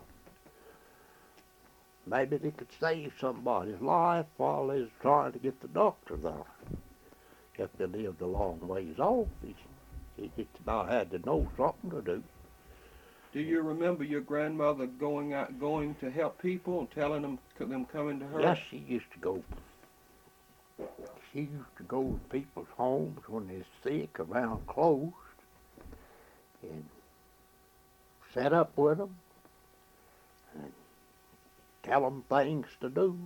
Maybe they could save somebody's life while they was trying to get the doctor there. If they lived a long ways off, they just about had to know something to do. Do you remember your grandmother going to help people and telling them coming to her? Yes, she used to go. She used to go to people's homes when they're sick, around closed, and set up with them and tell them things to do.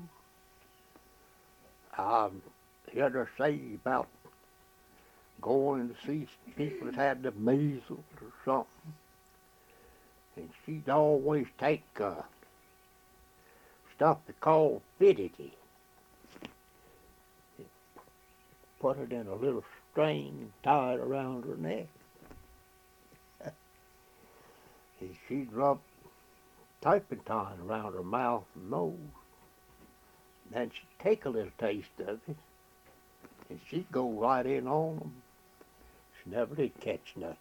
I heard her say about going to see people that had the measles or something. And she'd always take stuff they called fidgety. Put it in a little string and tie it around her neck. And she'd rub turpentine around her mouth and nose. And then she'd take a little taste of it, and she'd go right in on them. She never did catch nothing.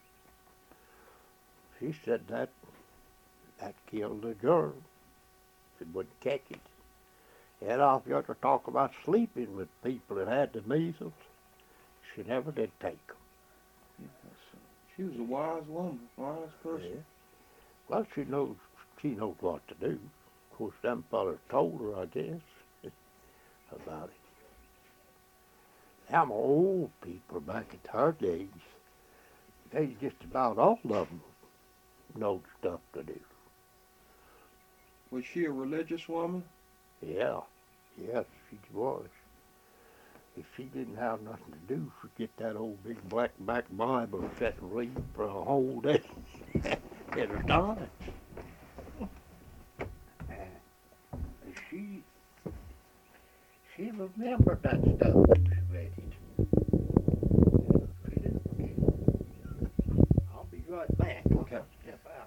She said that killed the germ. She wouldn't catch it. And if you ever talk about sleeping with people that had the measles, she never did take them. Yes, she was a wise woman, wise person. Yeah. Well, she knows what to do. Of course, them fellas told her, I guess, about it. Them old people back at her days, they just about all of them know stuff to do. Was she a religious woman? Yeah, yes, she was. If she didn't have nothing to do, she'd get that old big black back Bible and sit and read for a whole day at a time. And she remembered that stuff when she read it. She didn't forget. I'll be right back. Okay. Step out.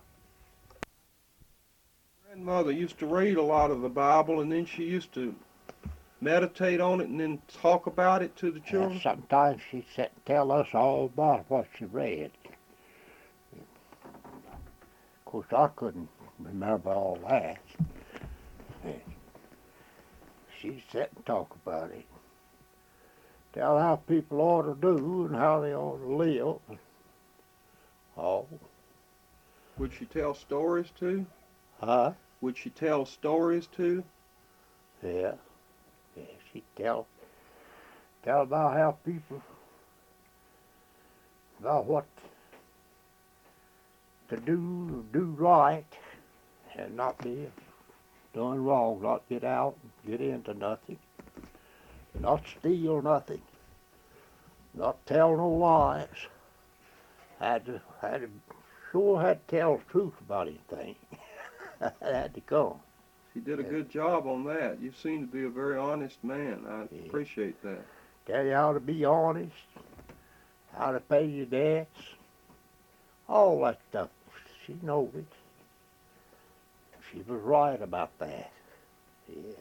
Grandmother used to read a lot of the Bible, and then she used to meditate on it and then talk about it to the children. Sometimes she'd sit and tell us all about what she read. Of course, I couldn't remember all that. She'd sit and talk about it. Tell how people ought to do and how they ought to live. Oh. Would she tell stories too? Huh? Would she tell stories too? Yeah. Yeah, she'd tell about how people, about what to do right and not be doing wrong, not get out and get into nothing. not steal nothing, not tell no lies. Sure had to tell the truth about anything. I had to come. You did a good job on that. You seem to be a very honest man. I appreciate that. Tell you how to be honest, how to pay your debts, all that stuff. She knows it. She was right about that. Yeah.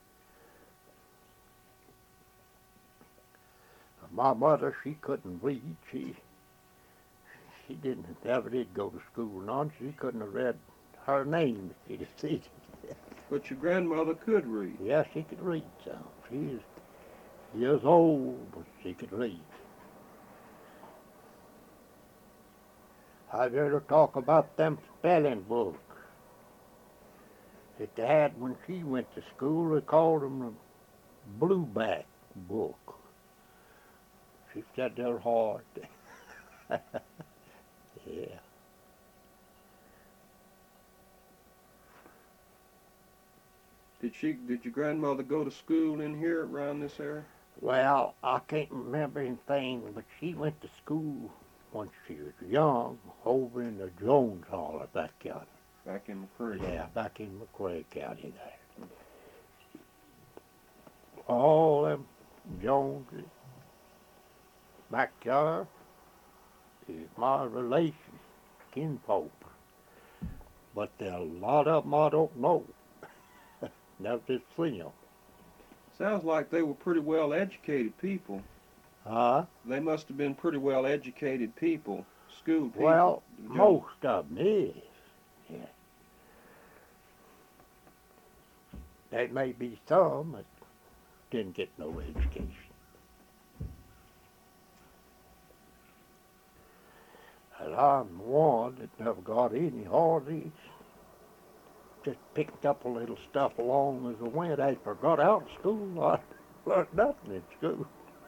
My mother, she couldn't read. She never did go to school. None. She couldn't have read her name if she'd have seen it. But your grandmother could read. Yeah, she could read some. She was years old, but she could read. I've heard her talk about them spelling books that they had when she went to school. They called them the blueback book. She said they're hard. Yeah. Did your grandmother go to school in here around this area? Well, I can't remember anything, but she went to school when she was young over in the Jones Holler back yonder. Back in McCray? Yeah, back in McCray County there. All them Joneses back there is my relation, kinfolk. But there are a lot of them I don't know. Never did see them. Sounds like they were pretty well educated people. Huh? They must have been pretty well educated people, school people. Well, most of them is. Yeah. There may be some that didn't get no education. And I'm one that never got any hardly. Just picked up a little stuff along as I went. After I got out of school, I learned nothing in school.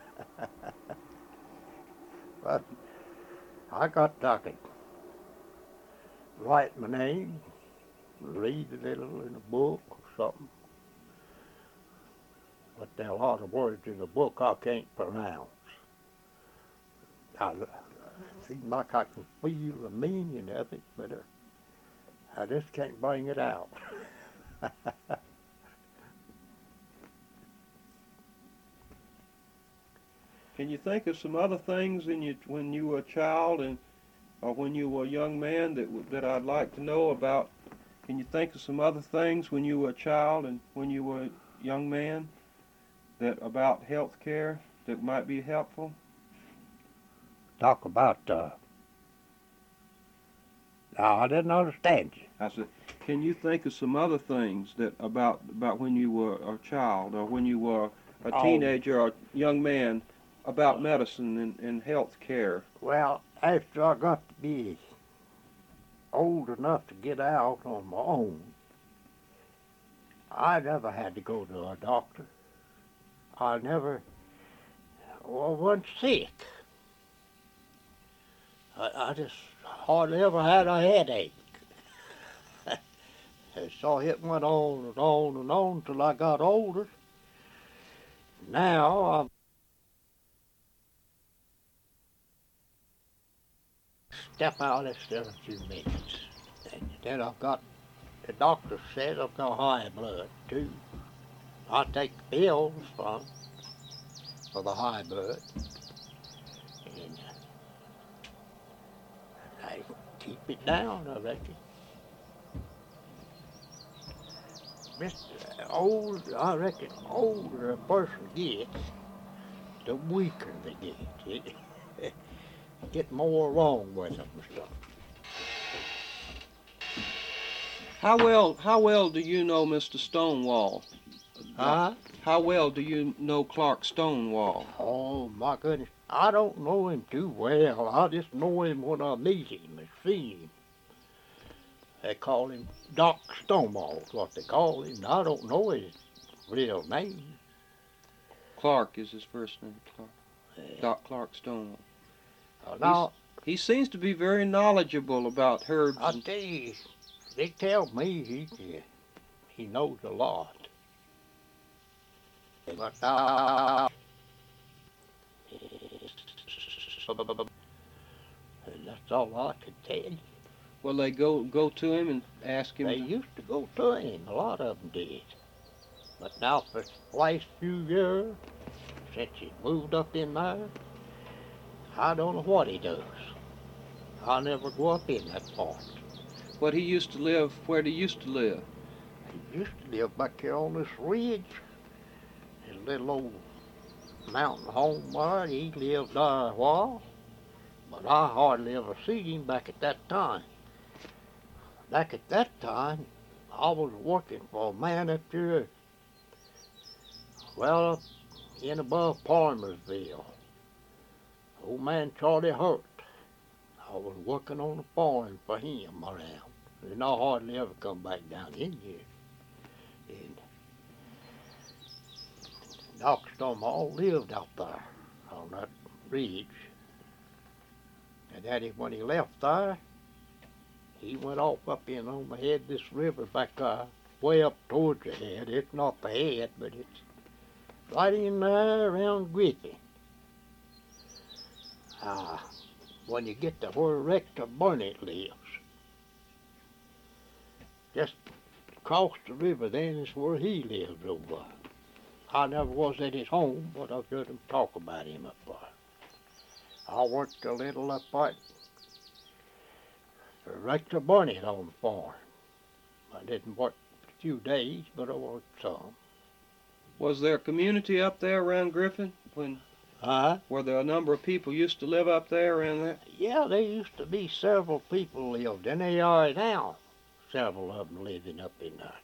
But I I could write my name, read a little in a book or something. But there are a lot of words in the book I can't pronounce. It seems like I can feel the meaning of it, but I just can't bring it out. Can you think of some other things when you were a child or when you were a young man that I'd like to know about? Can you think of some other things when you were a child and when you were a young man about health care that might be helpful? Talk about, no, I didn't understand you. I said, can you think of some other things about when you were a child or when you were a teenager or a young man about medicine and health care? Well, after I got to be old enough to get out on my own, I never had to go to a doctor. I never wasn't sick. I just hardly ever had a headache. So it went on and on and on till I got older. Now I'm step out of there a few minutes. And then I've got, the doctor said I've got high blood too. I take pills for the high blood. And I keep it down, I reckon. I reckon older a person gets, the weaker they get. Get more wrong with them and stuff. How well do you know Mr. Stonewall? Huh? How well do you know Clark Stonewall? Oh, my goodness. I don't know him too well. I just know him when I meet him and see him. They call him Doc Stonewall, is what they call him. I don't know his real name. Clark is his first name, Clark. Doc Clark Stonewall. Now, he seems to be very knowledgeable about herbs. I tell you, they tell me he knows a lot. But and that's all I can tell you. Well, they go to him and ask him. They used to go to him, a lot of them did. But now for the last few years, since he moved up in there, I don't know what he does. I never go up in that part. What he used to live, where he used to live. He used to live back here on this ridge. His little old mountain home there, he lived there a while. But I hardly ever seen him back at that time. Back at that time, I was working for a man up there, well, in above Palmersville. Old man Charlie Hurt. I was working on a farm for him around. And I hardly ever come back down in here. And Doc Storm all lived out there on that ridge. And Daddy, when he left there, he went off up in on the head of this river back there, way up towards the head. It's not the head, but it's right in there around Griffin. When you get to where Rector Burnett lives, just across the river then is where he lives over. I never was at his home, but I've heard him talk about him up there. I worked a little up there for Rector Burnett on the farm. I didn't work a few days, but I worked some. Was there a community up there around Griffin? Were there a number of people used to live up there around that? Yeah, there used to be several people lived, and there are now several of them living up in there.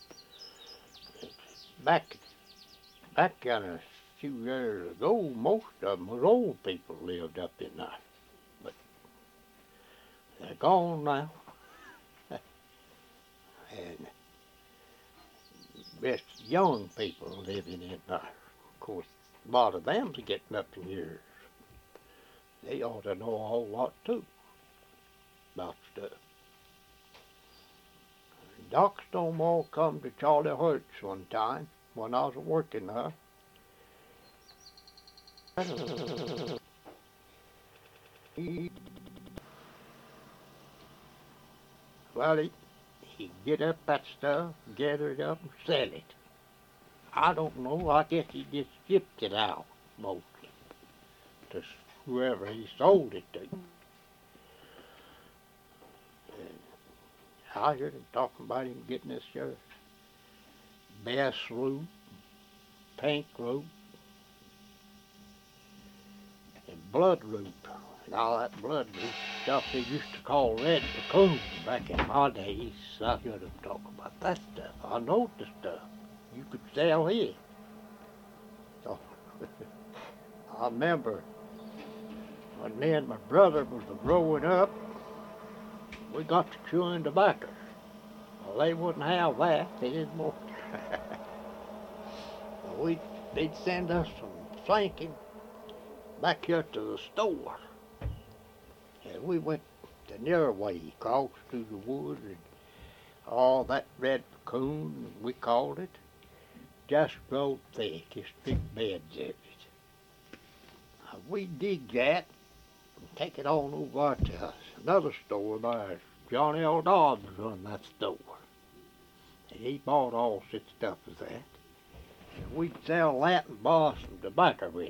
Back a few years ago, most of them was old people lived up in there, but they're gone now. And just young people living in there. Of course, a lot of them's getting up in years. They ought to know a whole lot too about stuff. Doc Stonewall come to Charlie Hurt's one time when I was working there. He'd get up that stuff, gather it up and sell it. I don't know, I guess he just shipped it out mostly to whoever he sold it to. And I heard him talking about him getting this here bass root, pink root, and blood root. And all that blood root stuff they used to call red cocoon back in my days. I heard him talk about that stuff. I know the stuff. You could sell it. So I remember when me and my brother was growing up, we got to chewing tobacco. Well, they wouldn't have that. They didn't want. They'd send us some thinking back here to the store. And we went the near way across through the woods and all that red cocoon, we called it, just growed thick, just big beds of it. We dig that and take it on over to another store there. Johnny L. Dobbs run that store. And he bought all such stuff as that. And we'd sell that and buy some tobacco with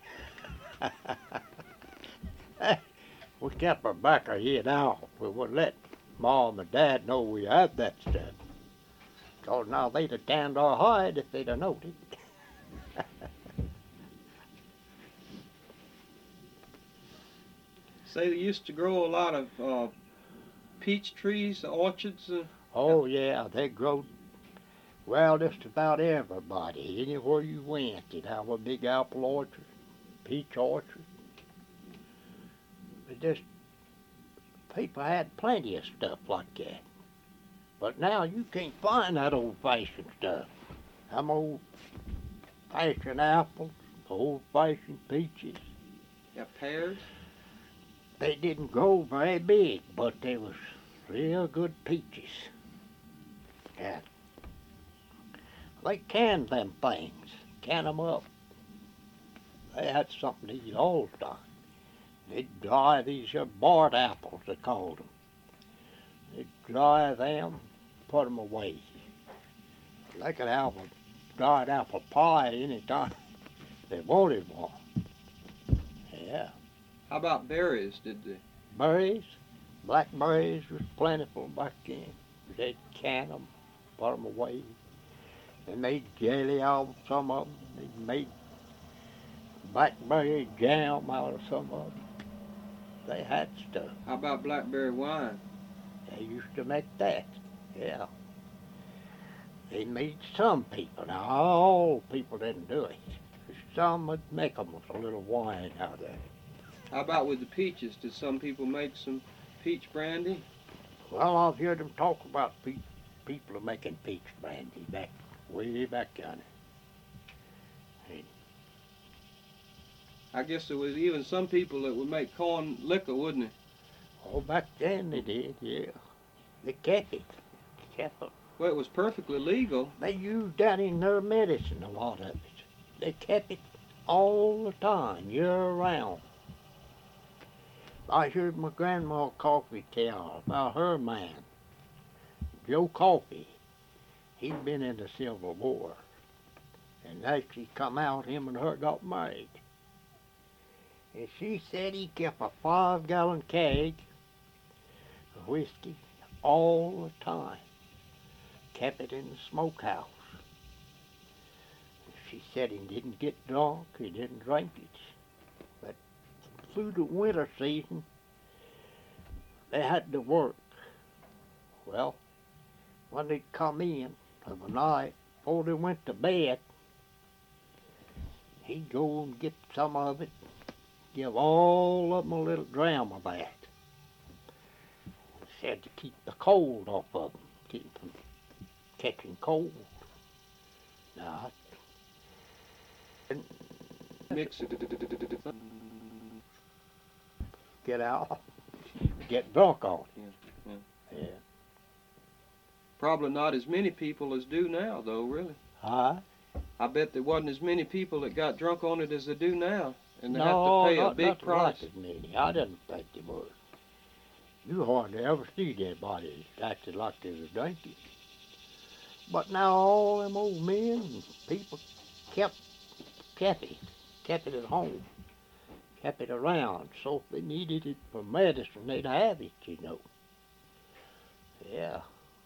it. We kept our tobacco hid out. We wouldn't let Mom and Dad know we had that stuff. Because now they'd have tanned our hide if they'd have known it. Say they used to grow a lot of peach trees, orchards. Oh yeah, they grow. Well, just about everybody. Anywhere you went, you'd have a big apple orchard, peach orchard. It just, people had plenty of stuff like that. But now you can't find that old-fashioned stuff. Them old-fashioned apples, old-fashioned peaches. Yeah, pears? They didn't grow very big, but they was real good peaches. Yeah. They canned them things. can 'em up. They had something to eat all the time. They'd dry these here barred apples, they called them. They'd dry them, put 'em away. They could have a dried apple pie any time they wanted one. Yeah. How about berries? Did they? Berries, blackberries was plentiful back then. They'd can 'em, put 'em away. They made jelly out of some of them. They made blackberry jam out of some of them. They had stuff. How about blackberry wine? They used to make that. Yeah. They made some people. Now, all people didn't do it. Some would make them with a little wine out of it. How about with the peaches? Did some people make some peach brandy? Well, I've heard them talk about people making peach brandy way back yonder. I guess there was even some people that would make corn liquor, wouldn't it? Oh, back then they did, yeah. They kept it. Kept it. Well, it was perfectly legal. They used that in their medicine, a lot of it. They kept it all the time, year round. I heard my grandma Coffee tell about her man, Joe Coffee. He'd been in the Civil War. And after he come out, him and her got married. And she said he kept a 5-gallon keg of whiskey all the time. Kept it in the smokehouse. She said he didn't get drunk, he didn't drink it. But through the winter season, they had to work. Well, when they'd come in of a night, before they went to bed, he'd go and get some of it, give all of them a little dram of that. Said to keep the cold off of them, keep them catching cold. Now, Mix it. get out, get drunk on it. Yeah. Probably not as many people as do now, though, really. Huh? I bet there wasn't as many people that got drunk on it as they do now. And they No, have to pay a not big price. Like as many. I didn't think they would. You hardly ever see anybody that acted like they was drinking. But now all them old men and people kept it at home, kept it around. So if they needed it for medicine, they'd have it, you know. Yeah.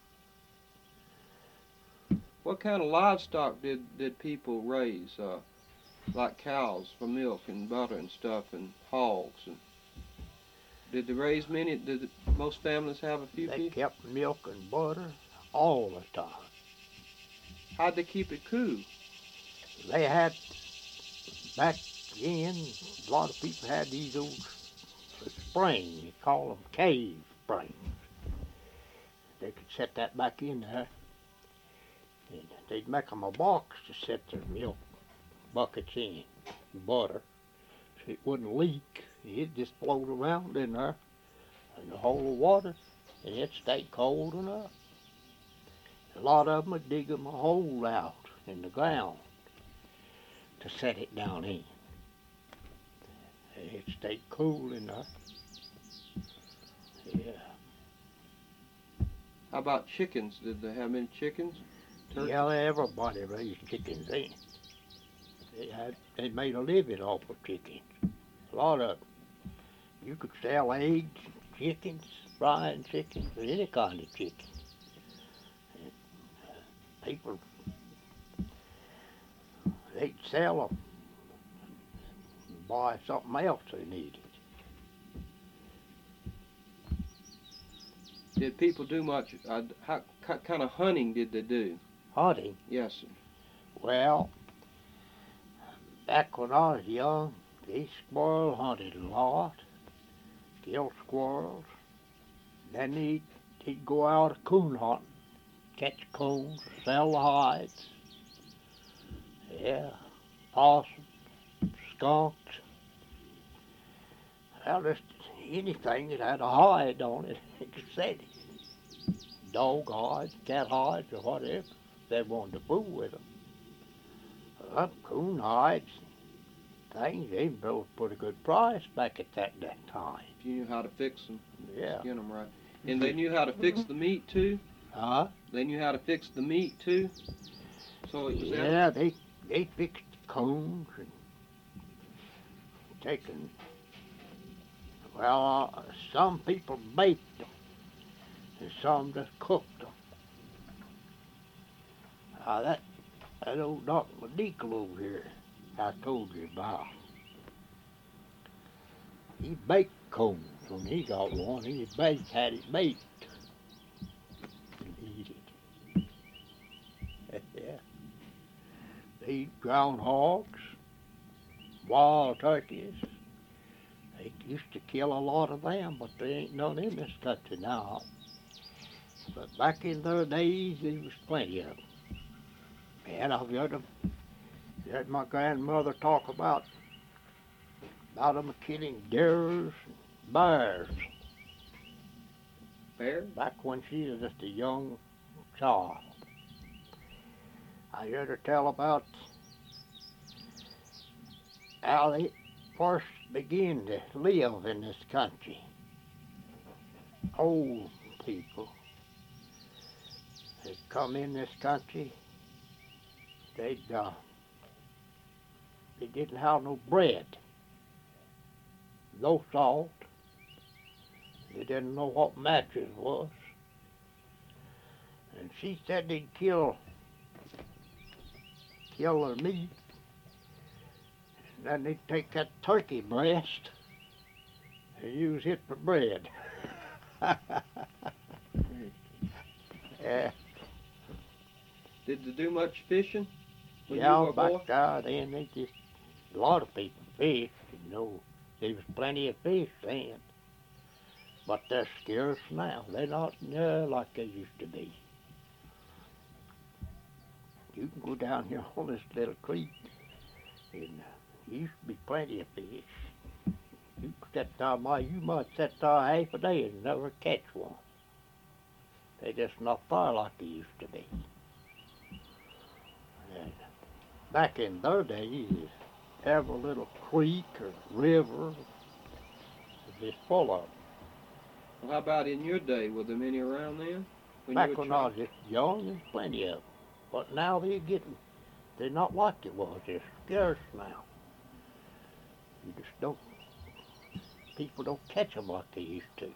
What kind of livestock did people raise? Like cows for milk and butter and stuff, and hogs. And did they raise many? Did most families have a few They people? kept milk and butter all the time. How'd they keep it cool? They had, back then, a lot of people had these old springs. You call them cave springs. They could set that back in there. And they'd make them a box to set their milk buckets in, butter, so it wouldn't leak. It'd just float around in there in the whole of water, and it'd stay cold enough. A lot of them would dig them a hole out in the ground to set it down in. And it'd stay cool in there. Yeah. How about chickens? Did they have many chickens? Turkeys? Yeah, everybody raised chickens then. They made a living off of chickens. A lot of them. You could sell eggs, chickens, frying chickens, or any kind of chicken. And, people, they'd sell them, buy something else they needed. Did people do much? How kind of hunting did they do? Hunting? Yes, sir. Well, back when I was young, they squirrel hunted a lot, kill squirrels. Then he'd go out coon hunting, catch coons, sell the hides. Yeah, possums, skunks. Well, just anything that had a hide on it, he could sell it. Dog hides, cat hides, or whatever. They wanted to fool with them. Coon hides, things, they built a pretty good price back at that time. If you knew how to fix them, Yeah. skin them right. And they knew how to fix the meat too? Huh? They knew how to fix the meat too? So it was Yeah, they fixed the coons and taken, well, some people baked them and some just cooked them. That old Dr. Medical over here I told you about, he baked coons when he got one. He had it baked and eat it. Yeah. They eat groundhogs, wild turkeys. They used to kill a lot of them, but there ain't none in this country now. But back in their days, there was plenty of them. And I've heard my grandmother talk about them killing deers and bears. Bears? Back when she was just a young child. I heard her tell about how they first began to live in this country. Old people that come in this country, they didn't have no bread, no salt. They didn't know what matches was. And she said they'd kill their meat, and then they'd take that turkey breast and use it for bread. Yeah. Did they do much fishing when you Yeah, were a boy? back there then a lot of people fished, there was plenty of fish then. But they're scarce now. They're not like they used to be. You can go down here on this little creek, and there used to be plenty of fish. You might sit there half a day and never catch one. They're just not there like they used to be. And back in their days, every little creek or river was just full of them. Well, how about in your day? Were there many around then? Back when I was just young, there's plenty of them. But now they're not like it was. They're scarce now. You just people don't catch them like they used to.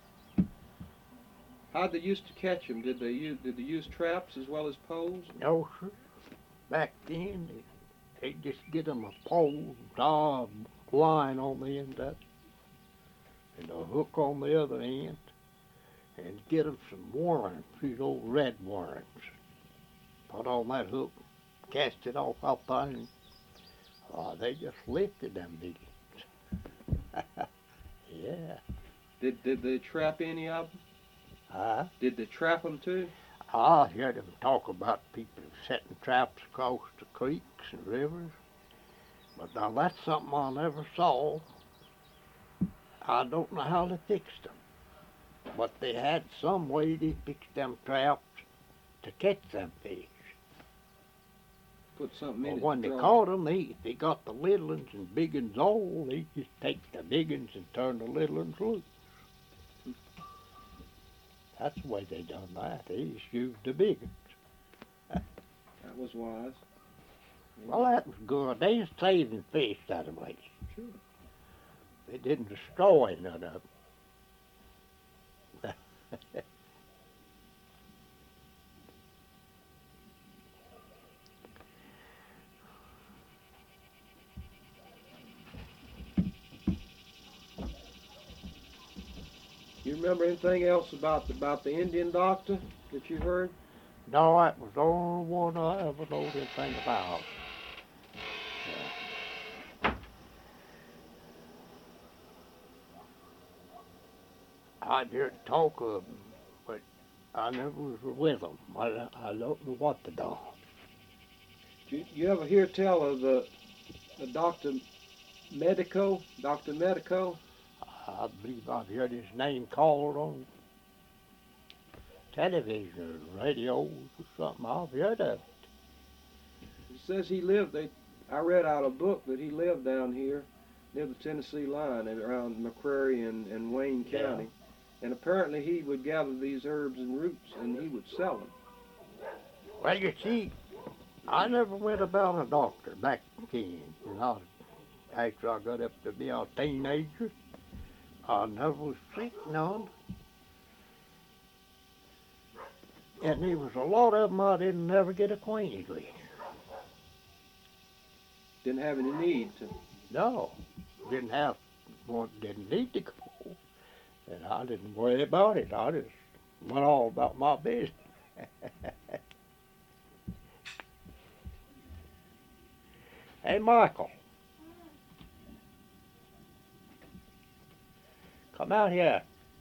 How'd they used to catch them? Did they use traps as well as poles? No, sir. Back then, they'd just get them a pole, tie a line on the end of it, and a hook on the other end, and get them some worms, these old red worms. Put on that hook, cast it off out there, and they just lifted them diggings. Yeah. Did they trap any of them? Huh? Did they trap them too? I heard them talk about people setting traps across the creeks and rivers, but now that's something I never saw. I don't know how they fixed them, but they had some way they fixed them traps to catch them fish. Put something in But it. when they to draw. caught them, they got the little ones and big ones all. They just take the big ones and turn the little ones loose. That's the way they done that. They just used the big ones. That was wise. Well, that was good. They was saving fish that way. Sure. They didn't destroy none of them. You remember anything else about the Indian doctor that you heard? No, that was the only one I ever know anything about. I'd heard talk of them, but I never was with them. I don't know what they done. Did you ever hear tell of the Dr. Medico? Dr. Medico? I believe I've heard his name called on television or radio or something. I've heard of it. He's says he lived. I read out a book that he lived down here near the Tennessee line and around McCrary and Wayne County. And apparently he would gather these herbs and roots and he would sell them. Well, you see, I never went about a doctor back then. After I got up to be a teenager, I never was sick none. And there was a lot of them I didn't ever get acquainted with. Didn't have any need to. No, didn't need to go. And I didn't worry about it. I just went all about my business. Hey, Michael. Come out here.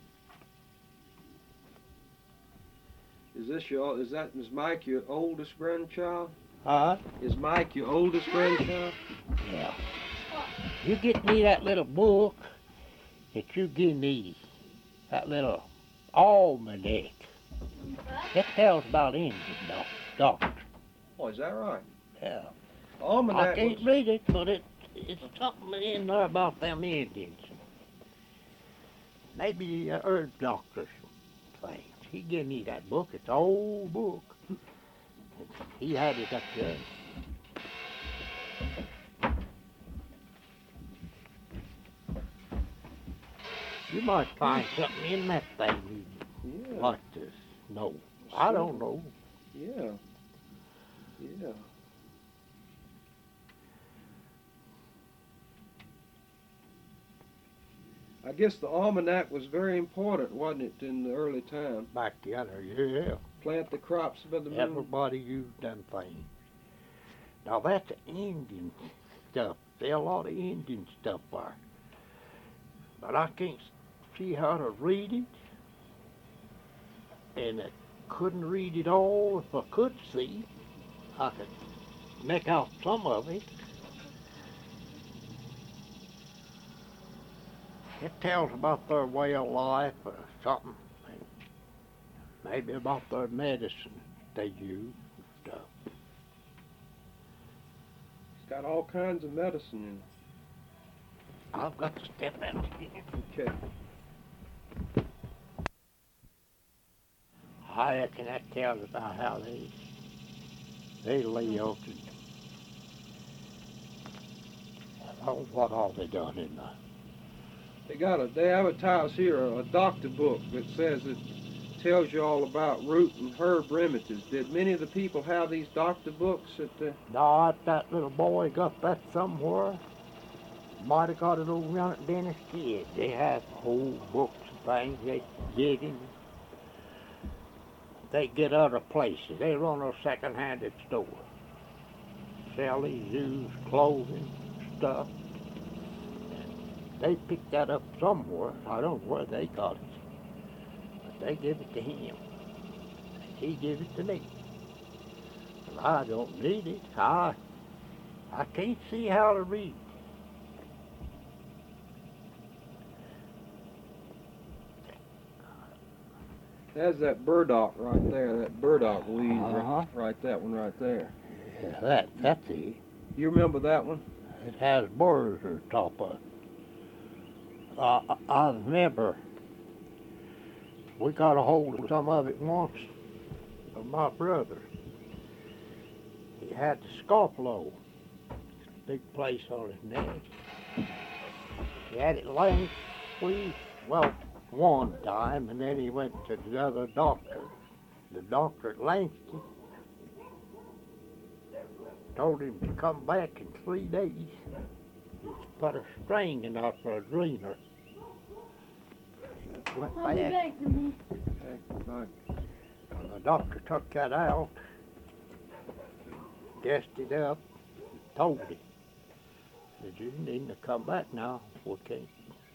Is Mike your oldest grandchild? Huh? Is Mike your oldest grandchild? Yeah. You get me that little book that you give me, that little almanac. It tells about Indian doctors. Oh, is that right? Yeah. Almanac. I can't read it, but it's something in there about them Indians. Maybe herb doctors things. He gave me that book. It's an old book. He had it up there. You might find something in that thing you'd like to know. I don't know. Yeah. Yeah. I guess the almanac was very important, wasn't it, in the early time? Back together, yeah. Plant the crops by the moon. Everybody used them things. Now that's Indian stuff. There's a lot of Indian stuff there. But I can't see how to read it. And I couldn't read it all. If I could see, I could make out some of it. It tells about their way of life or something. Maybe about their medicine they use and stuff. It's got all kinds of medicine in it. I've got to step out here. Okay. I reckon that tells about how they lived and what all they done in there. They advertise here a doctor book that says it tells you all about root and herb remedies. Did many of the people have these doctor books at the... No, that little boy got that somewhere. Might have got it over down at Dennis Kidd. They have whole books and things they get in. They get other places. They run a second-handed store. Sell these used clothing, stuff. They picked that up somewhere. I don't know where they got it. But they give it to him. He give it to me. But I don't need it. I can't see how to read. There's that burdock right there, that burdock weed, right that one right there. Yeah, that's it. You remember that one? It has burrs on the top of it. I remember we got a hold of some of it once of my brother. He had the scopola, big place on his neck. He had it lengthly, well, one time, and then he went to the other doctor. The doctor at Langston told him to come back in 3 days. He put a string in there for a dreamer. He went back. Okay, bye. And the doctor took that out, gassed it up, and told him. Said, you need to come back now. We can't.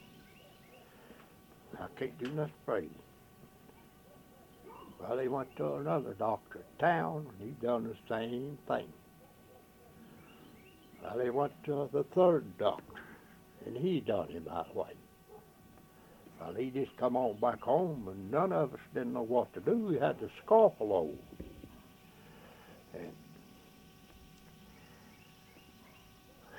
I can't do nothing for you. Well, he went to another doctor in town, and he done the same thing. Well, he went to the third doctor, and he done him that way. Well, he just come on back home, and none of us didn't know what to do. We had the scopola. And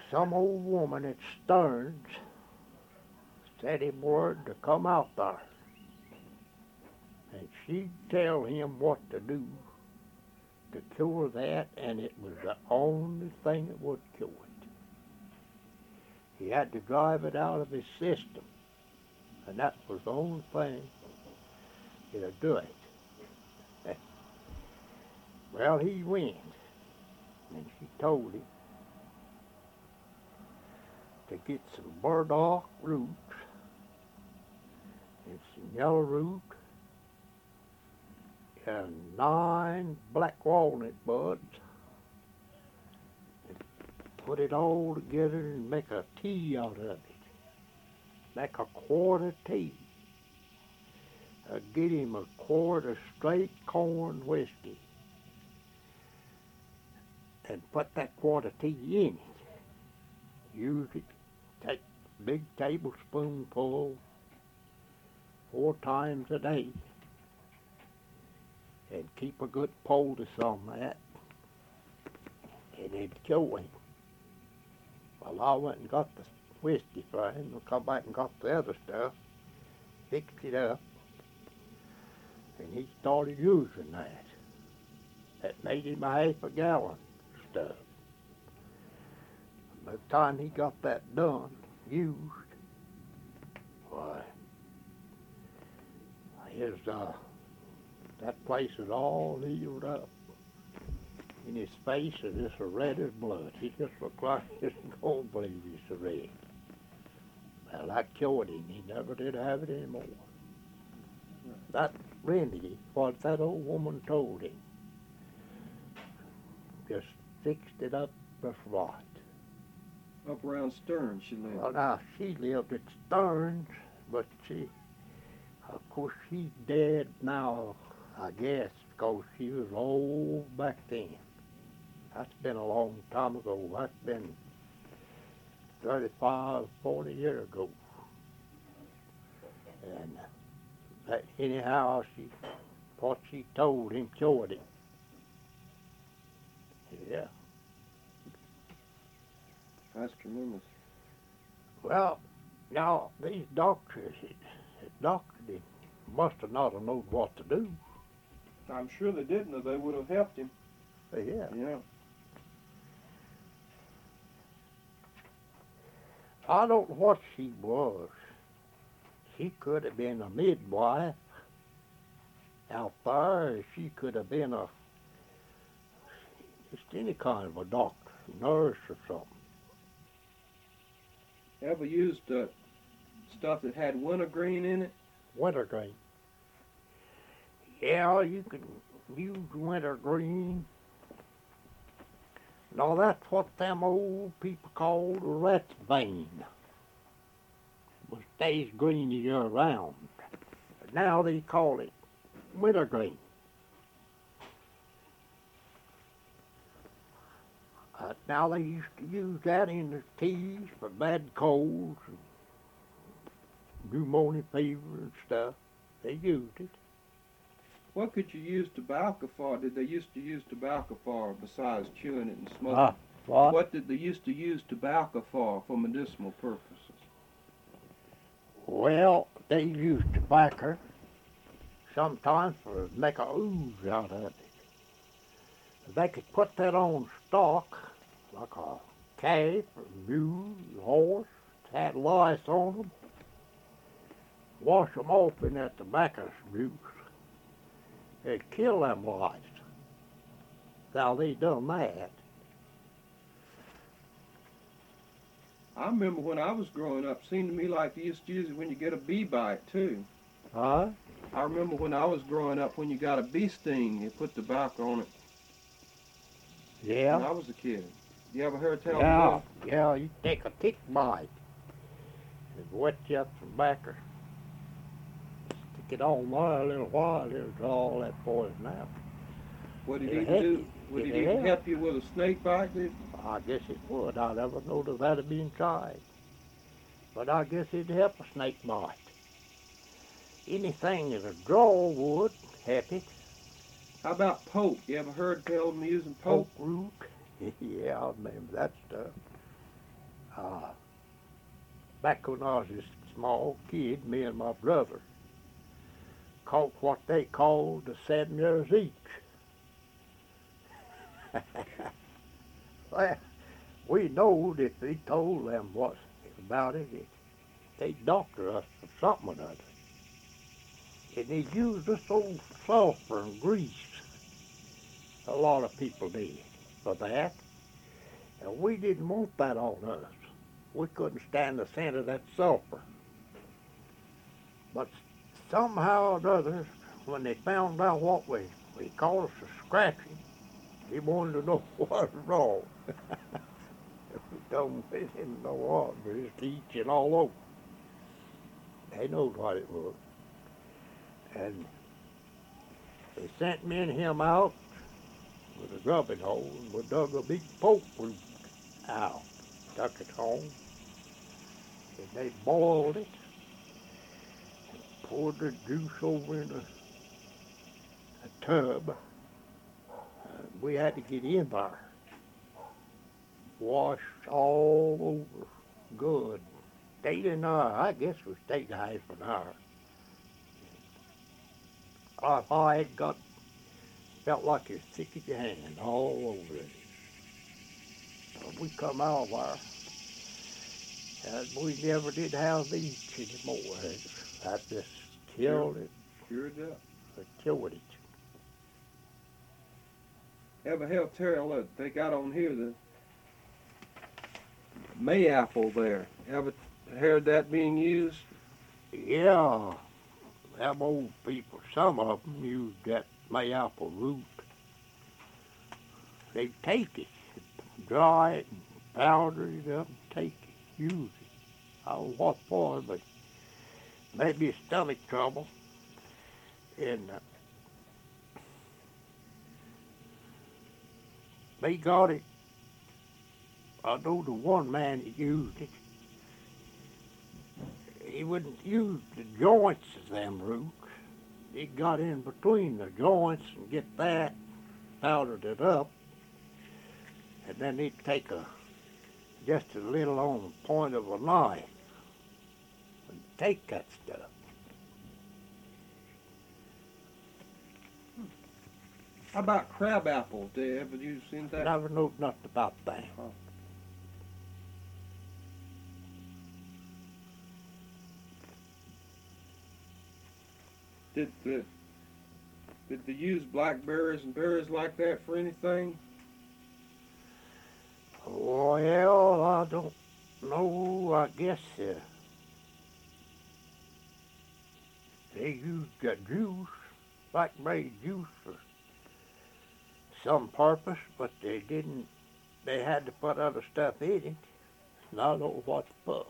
some old woman at Stearns sent him word to come out there. And she'd tell him what to do to cure that, and it was the only thing that would cure it. He had to drive it out of his system, and that was the only thing that'd do it. Well, he went, and she told him to get some burdock roots and some yellow root and 9 black walnut buds, and put it all together and make a tea out of it. Make a quart of tea. Get him a quart of straight corn whiskey and put that quart of tea in it. Use it, take a big tablespoonful 4 times a day, and keep a good poultice on that, and it'd cure him. Well, I went and got the whiskey for him, and come back and got the other stuff, fixed it up, and he started using that. That made him a half a gallon of stuff. By the time he got that done, used, why, his, that place is all healed up. And his face is just red as blood. He just looked like he just don't believe he's so red. Well, that cured him. He never did have it anymore. That remedy, what that old woman told him, just fixed it up just right. Up around Stearns she lived. Well, now, she lived at Stearns, but she, of course, she's dead now, I guess, because she was old back then. That's been a long time ago. That's been 35, 40 years ago. And anyhow, what she told him cured him. Yeah. That's tremendous. Well, now, these doctors that doctored him must have not have known what to do. I'm sure they didn't, or they would have helped him. Yeah. Yeah. I don't know what she was. She could have been a midwife out there. She could have been just any kind of a doctor, nurse or something. Ever used stuff that had wintergreen in it? Wintergreen. Yeah, you can use wintergreen. Now that's what them old people called a rat's vein. It stays green year round. But now they call it wintergreen. Now they used to use that in the teas for bad colds and pneumonia fever and stuff. They used it. What could you use tobacco for? Did they used to use tobacco for besides chewing it and smoking? What did they used to use tobacco for medicinal purposes? Well, they used tobacco sometimes for make a ooze out of it. They could put that on stock, like a calf or mule, horse, had lice on them, wash them off in that tobacco juice. It'd kill them lice. Now they done that. I remember when I was growing up, seemed to me like they used to use it when you get a bee bite too. Huh? I remember when I was growing up, when you got a bee sting, you put tobacco on it. Yeah. When I was a kid. You ever heard tell Yeah, yeah, you take a tick bite and wet you up some tobacco. Stick it on there a little while, it'll draw all that poison out. Would it It'll even help do? you. Would it It'll even help. help you with a snake bite? Did? I guess it would. I never know that had been tried. But I guess it'd help a snake bite. Anything that a draw would help it. How about poke? You ever heard tell them using poke? Poke root. Yeah, I remember that stuff. Uh, Back when I was a small kid, me and my brother caught what they called the 7 years each. Well, we knowed if we told them what about it, they'd doctor us for something or other. And they used us old sulfur and grease. A lot of people did for that. And we didn't want that on us. We couldn't stand the scent of that sulfur. But somehow or other, when they found out what we called us a scratching, they wanted to know what was wrong. We told them we didn't know what, we was itching all over. They knowed what it was. And they sent me and him out with a grubbing hole, and we dug a big poke root out, stuck it home, and they boiled it, and poured the juice over in a tub. We had to get in there, washed all over, good. Stayed in there, I guess we stayed half an hour. I had felt like it was thick as your hand all over it. We come out there, and we never did have these anymore. That just killed it. Cured it. It killed it. Ever helped tell they got on here the mayapple there? Ever heard that being used? Yeah, them old people, some of them used that mayapple root. They'd take it, dry it, and powder it up, and take it, use it. I don't know what for, but maybe stomach trouble. And they got it. I know the one man that used it, he wouldn't use the joints of them roots. He got in between the joints and get that, powdered it up, and then he'd take just a little on the point of a knife and take that stuff. How about crab apples? Have you seen that? Never know nothing about that. Did they use blackberries and berries like that for anything? Well, I don't know. I guess they used the juice, blackberry juice, for some purpose, but they didn't. They had to put other stuff in it, and I don't know what to put.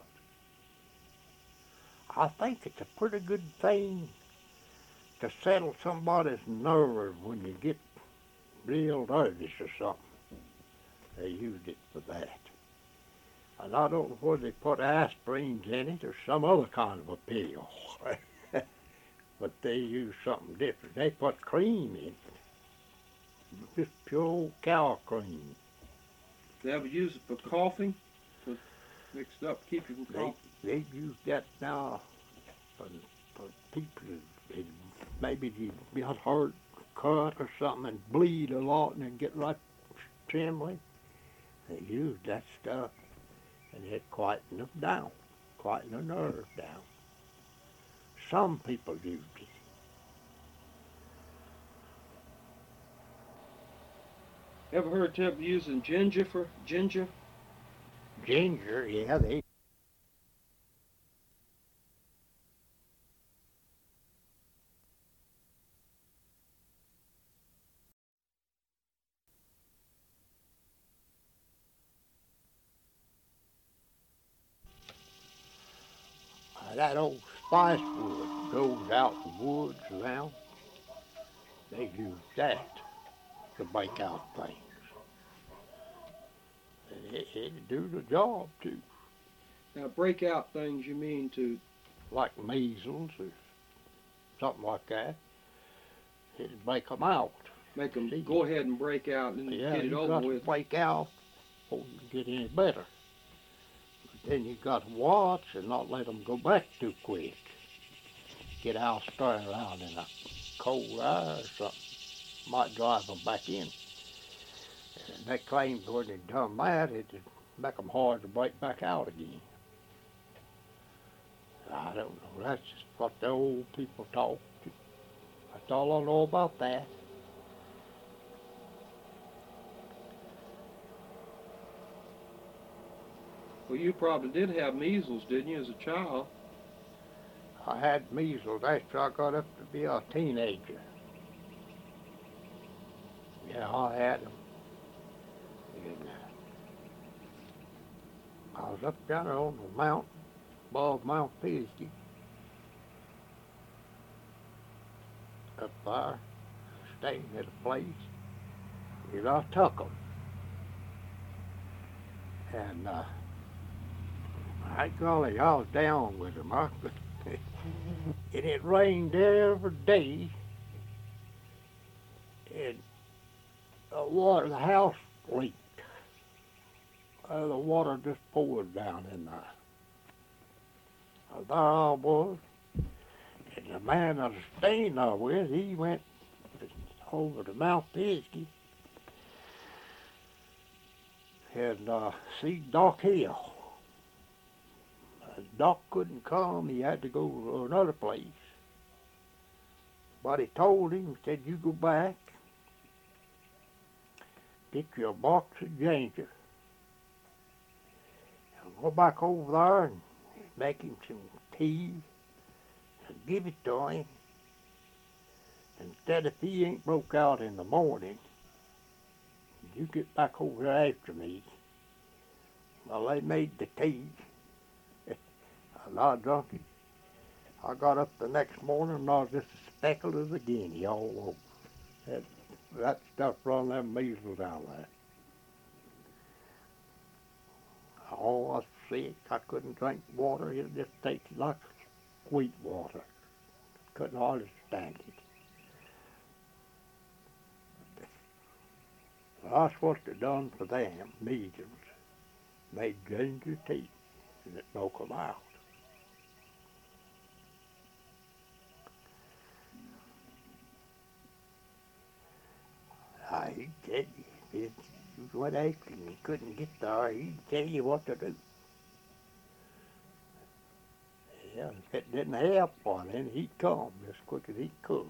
I think it's a pretty good thing to settle somebody's nerves when you get real nervous or something. They used it for that. And I don't know whether they put aspirins in it or some other kind of a pill. But they used something different. They put cream in it. Just pure old cow cream. They ever use it for coughing? To mix it up, keep you from coughing? They use that now for people who maybe they got hurt, cut or something and bleed a lot and then get right trembling. They use that stuff and it quieten them down, quieten the nerve down. Some people used it. Ever heard of using ginger for ginger? Ginger, yeah, they. That old spice wood goes out in the woods around. They use that to bake out things. And it'd do the job too. Now, break out things you mean to? Like measles or something like that. It'd break them out. Make them go ahead and break out and get it over with. Break out before you get any better. Then you got to watch and not let them go back too quick. Get out staring around in a cold air or something. Might drive them back in. And they claimed when they done that, it'd make them hard to break back out again. I don't know. That's just what the old people talk. That's all I know about that. Well, you probably did have measles, didn't you, as a child? I had measles after I got up to be a teenager. Yeah, I had them. And I was up there on the mountain above Mount Pisgah. Up there, staying at a place. And I took them. And golly, I was down with them. And it rained every day. And the house leaked. The water just poured down in there. There I was. And the man I was staying there with, he went over to Mount Pisgah and see Doc Hill. Doc couldn't come, he had to go to another place. But he told him, he said, you go back, get you a box of ginger, and go back over there and make him some tea, and give it to him. And said if he ain't broke out in the morning, you get back over there after me. Well, they made the tea, and I drunk it. I got up the next morning and I was just as speckled as a guinea all over. That stuff run them measles down there. Oh, I was sick. I couldn't drink water. It just tasted like sweet water. Couldn't hardly stand it. That's what they done for them, measles. Made ginger tea, and it broke them out. He'd tell you, if you went after him and couldn't get there, he'd tell you what to do. Yeah, if it didn't help, well, then he'd come as quick as he could.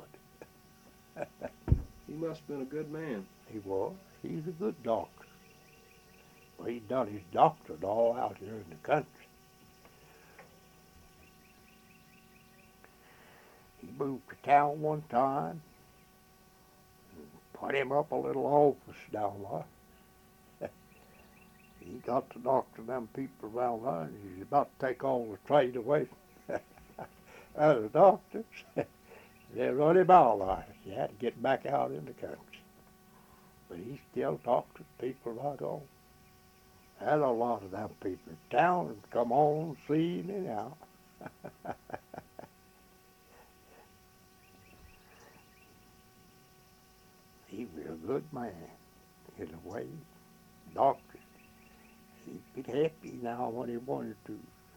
He must have been a good man. He was. He's a good doctor. Well, he'd done his doctorate all out here in the country. He moved to town one time and put him up a little office down there. He got to talk to them people around there, and he's about to take all the trade away out of the doctors. They run him out there. He had to get back out in the country. But he still talked to people right on. Had a lot of them people in town and come on and see him anyhow. He was a good man in a way. Doctor. He'd be happy now when he wanted to.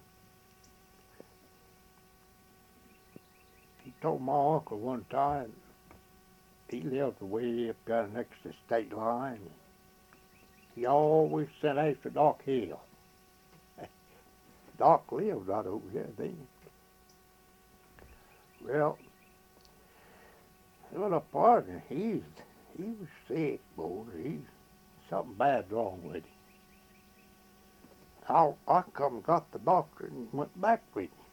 He told my uncle one time, he lived way up there next to the state line. He always sent after Doc Hill. Doc lived right over there then. Well, little partner, he was sick, boy. Something bad wrong with him. I come and got the doctor and went back with him.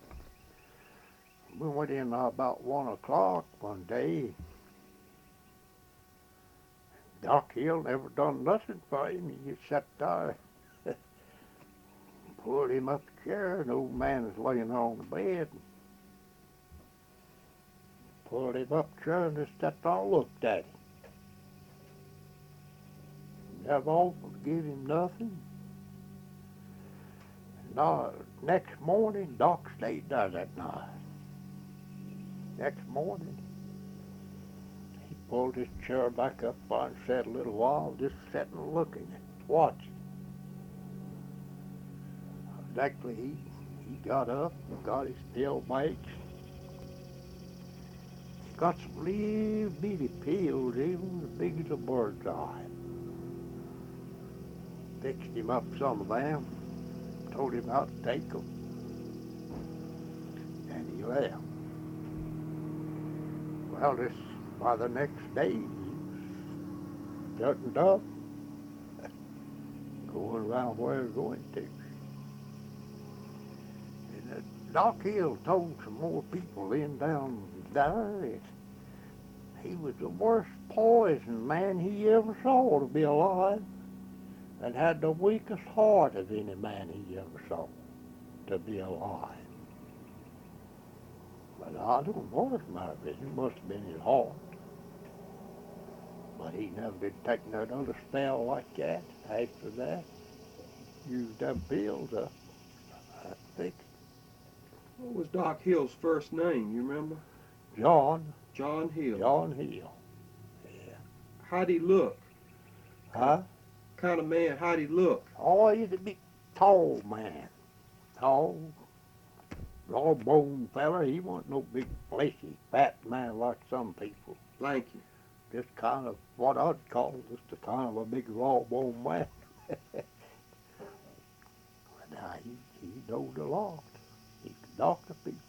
We went in about 1 o'clock one day. Doc Hill never done nothing for him. He just sat there, pulled him up a chair, and the old man was laying on the bed. Pulled him up a chair and just sat there and looked at him. Never offered to give him nothing. And next morning, Doc stayed there that night. Next morning, he pulled his chair back up and sat a little while, just sitting looking, watching. exactly he got up and got his pill bags. Got some little bitty pills, even as big as a bird's eye. Fixed him up some of them, told him how to take them, and he left. Well, this by the next day, he was jutting up, going around where he was going to. And Doc Hill told some more people in down there that he was the worst poison man he ever saw to be alive, and had the weakest heart of any man he ever saw to be alive. But I don't know what it might have been. It must have been his heart. But he never did take another spell like that after that. Used them pills up. I think What was Doc Hill's first name, you remember? John Hill. John Hill. Yeah. How'd he look? Huh? Kind of man, how'd he look? Oh, he's a big, tall man. Tall, raw bone fella. He wasn't no big, fleshy, fat man like some people. Lanky. Just kind of what I'd call just a kind of a big raw bone man. But he knowed a lot. He could doctor people.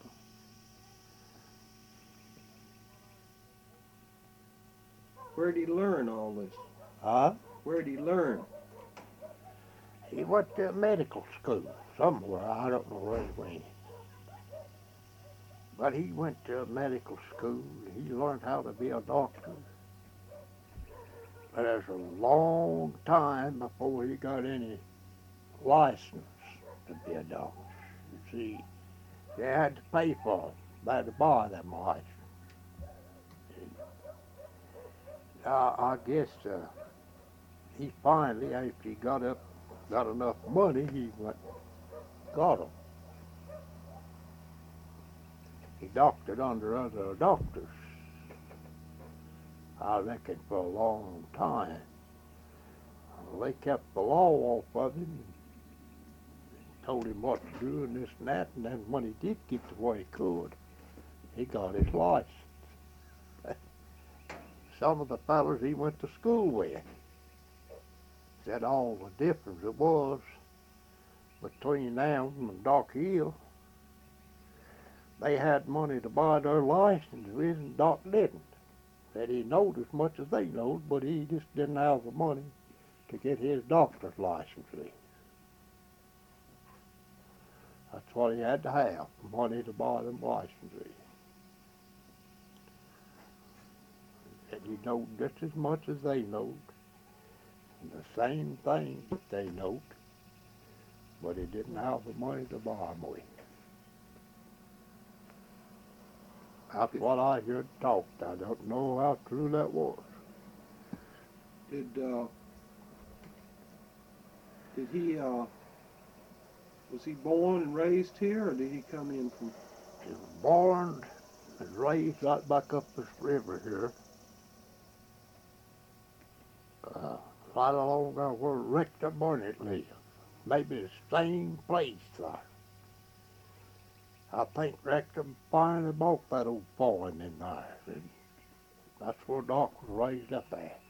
Where'd he learn all this? Huh? Where'd he learn? He went to medical school somewhere. I don't know where he went. But he went to medical school. He learned how to be a doctor. But it was a long time before he got any license to be a doctor. You see, they had to pay for it. They had to buy them license. I guess he finally, after he got enough money, he got them. He doctored under other doctors, I reckon, for a long time. They kept the law off of him and told him what to do and this and that, and then when he did get to where he could, he got his license. Some of the fellows he went to school with said all the difference it was between them and Doc Hill. They had money to buy their licenses with, and Doc didn't. Said he knowed as much as they knowed, but he just didn't have the money to get his doctor's license with. That's what he had to have, money to buy them licenses. And he knowed just as much as they knowed, and the same thing that they knowed, but he didn't have the money to buy them with. That's what I heard talked. I don't know how true that was. Did he was he born and raised here, or did he come in from? He was born and raised right back up this river here. Right along there where Rector Burnett lived. Maybe the same place there. I think Rector finally bought that old farm in there. And that's where Doc was raised up at.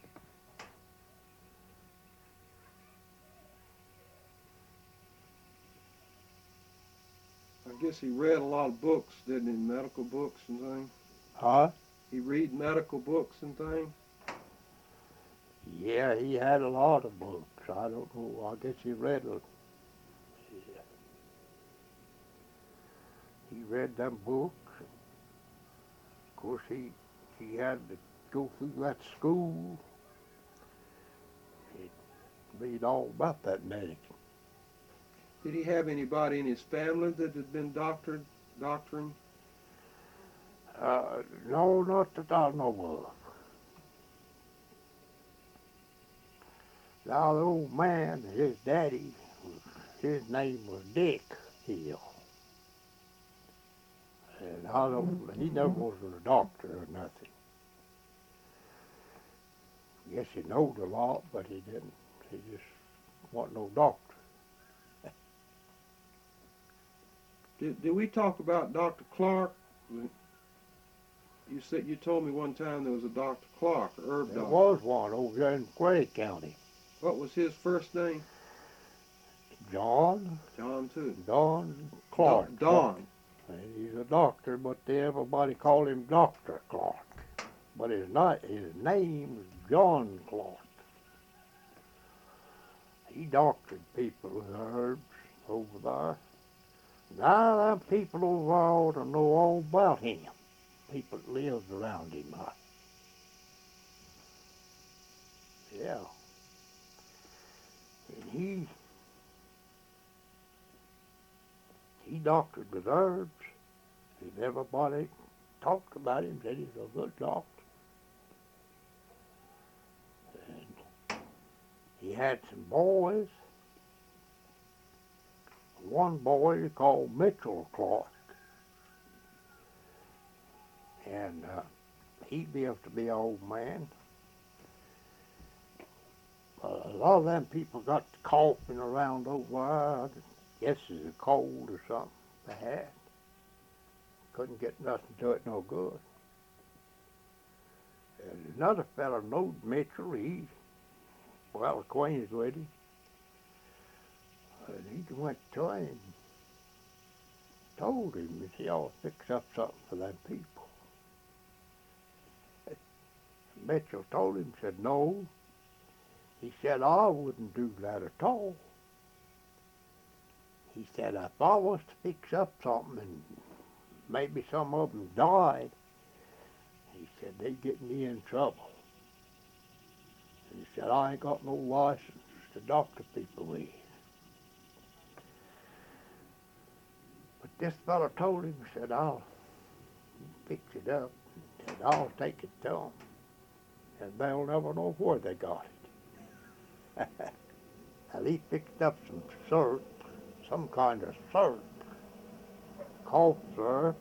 I guess he read a lot of books, didn't he? Medical books and things. Huh? He read medical books and things. Yeah, he had a lot of books. I don't know. I guess he read a. He read them books. Of course, he had to go through that school. He'd read all about that medicine. Did he have anybody in his family that had been doctoring? No, not that I know of. Now, the old man, his daddy, his name was Dick Hill. And he never was a doctor or nothing. Yes, he knowed a lot, but he just wasn't no doctor. Did we talk about Dr. Clark? You told me one time there was a Dr. Clark, a herb There doctor. was one over there in Gray County. What was his first name? John Too. Clark. Don. And he's a doctor, but everybody called him Dr. Clark. But his name is John Clark. He doctored people with herbs over there. Now them people over there ought to know all about him. People that lived around him. Yeah. And he doctored with herbs. And everybody talked about him, said he's a good doctor. And he had some boys. One boy he called Mitchell Clark. And he lived to be an old man. A lot of them people got coughing around over there. I guess it's a cold or something they had. Couldn't get nothing to it no good. And another fellow knowed Mitchell. He well acquainted with him. And he went to him and told him that he ought to fix up something for them people. Mitchell told him, said, no. He said, I wouldn't do that at all. He said, if I was to fix up something and maybe some of them died, he said, they'd get me in trouble. And he said, I ain't got no license to doctor people with. But this fellow told him, said, I'll fix it up, and I'll take it to them, and they'll never know where they got it. And he picked up some syrup, some kind of syrup, cough syrup.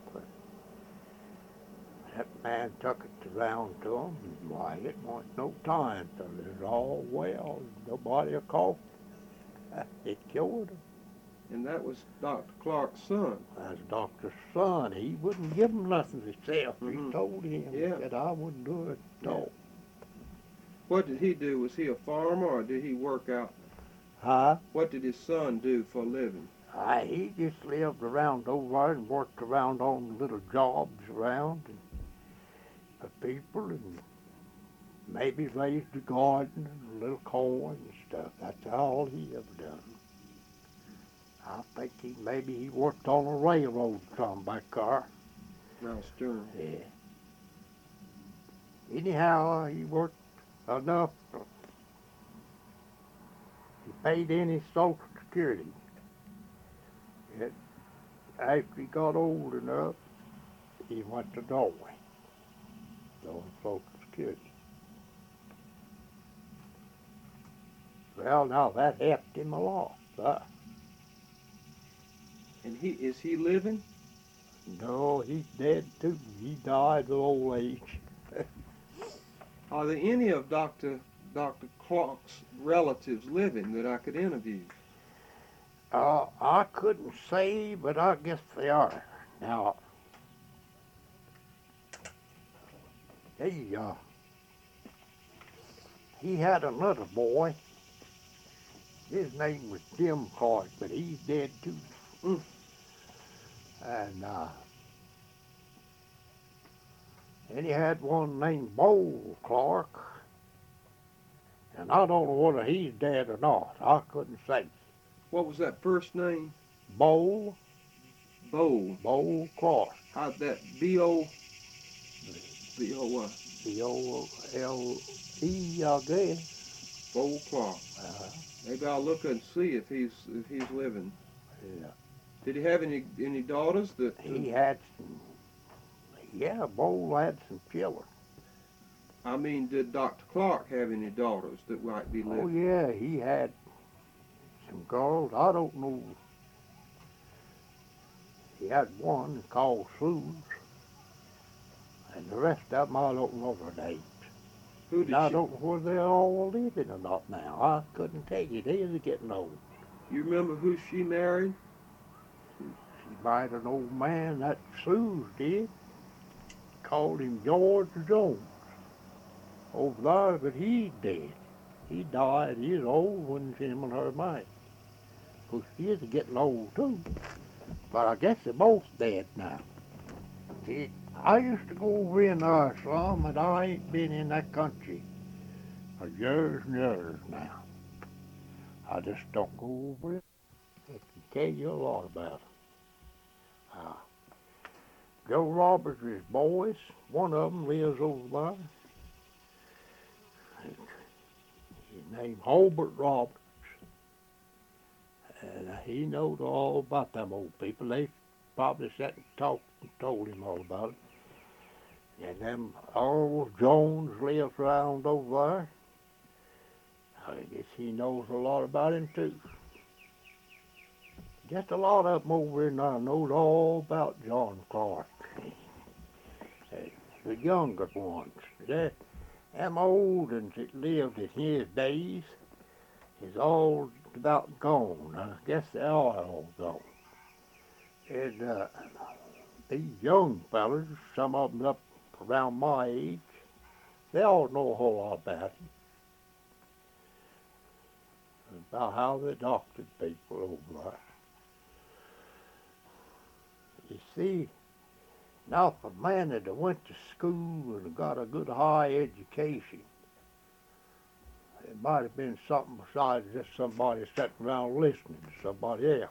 That man took it around to him, and why, it wasn't no time till it was all well, nobody a cough. It cured him. And that was Dr. Clark's son. That's Doctor's son. He wouldn't give him nothing himself. He told him, Yeah. He said, I wouldn't do it at all. What did he do? Was he a farmer or did he work out? Huh? What did his son do for a living? He just lived around over there and worked around on little jobs around and for people, and maybe raised a garden and a little corn and stuff. That's all he ever done. I think maybe he worked on a railroad some back there. Now Stern. Yeah. Anyhow, he worked enough. He paid in his Social Security. And after he got old enough, he went to Norway on Social Security. Well, now that helped him a lot. And is he living? No, he's dead too. He died of old age. Are there any of Dr. Clark's relatives living that I could interview? I couldn't say, but I guess they are. Now, he had another boy. His name was Jim Clark, but he's dead too. Mm. And then he had one named Bo Clark. And I don't know whether he's dead or not. I couldn't say. What was that first name? Bo Clark. How'd that B-O what? B-O-L-E, I guess. Bo Clark. Maybe I'll look and see if he's living. Yeah. Did he have any daughters that? He had some. Yeah, Bo had some children. I mean, did Dr. Clark have any daughters that might be living? Oh yeah, he had some girls. I don't know. He had one called Sue, and the rest of them I don't know their names. Who did I she? don't know whether they're all living or not now. I couldn't tell you. They're getting old. You remember who she married? He married an old man, that Sue's did. Called him George Jones over there, but he's dead. He died. He was old when him and her married. Of course, he is getting old too. But I guess they're both dead now. See, I used to go over in there some, and I ain't been in that country for years and years now. I just don't go over it. I can tell you a lot about it. Joe Roberts' boys, one of them lives over there. He's named Hobart Roberts. And he knows all about them old people. They probably sat and talked and told him all about it. And them Earl Jones lives around over there. I guess he knows a lot about him too. Just a lot of them over in there knows all about John Clark. The younger ones. Them old ones that lived in his days is all about gone. I guess they are all gone. And these young fellas, some of them up around my age, they all know a whole lot about it. About how they doctored people over there. You see, now if a man that went to school and got a good high education, it might have been something besides just somebody sitting around listening to somebody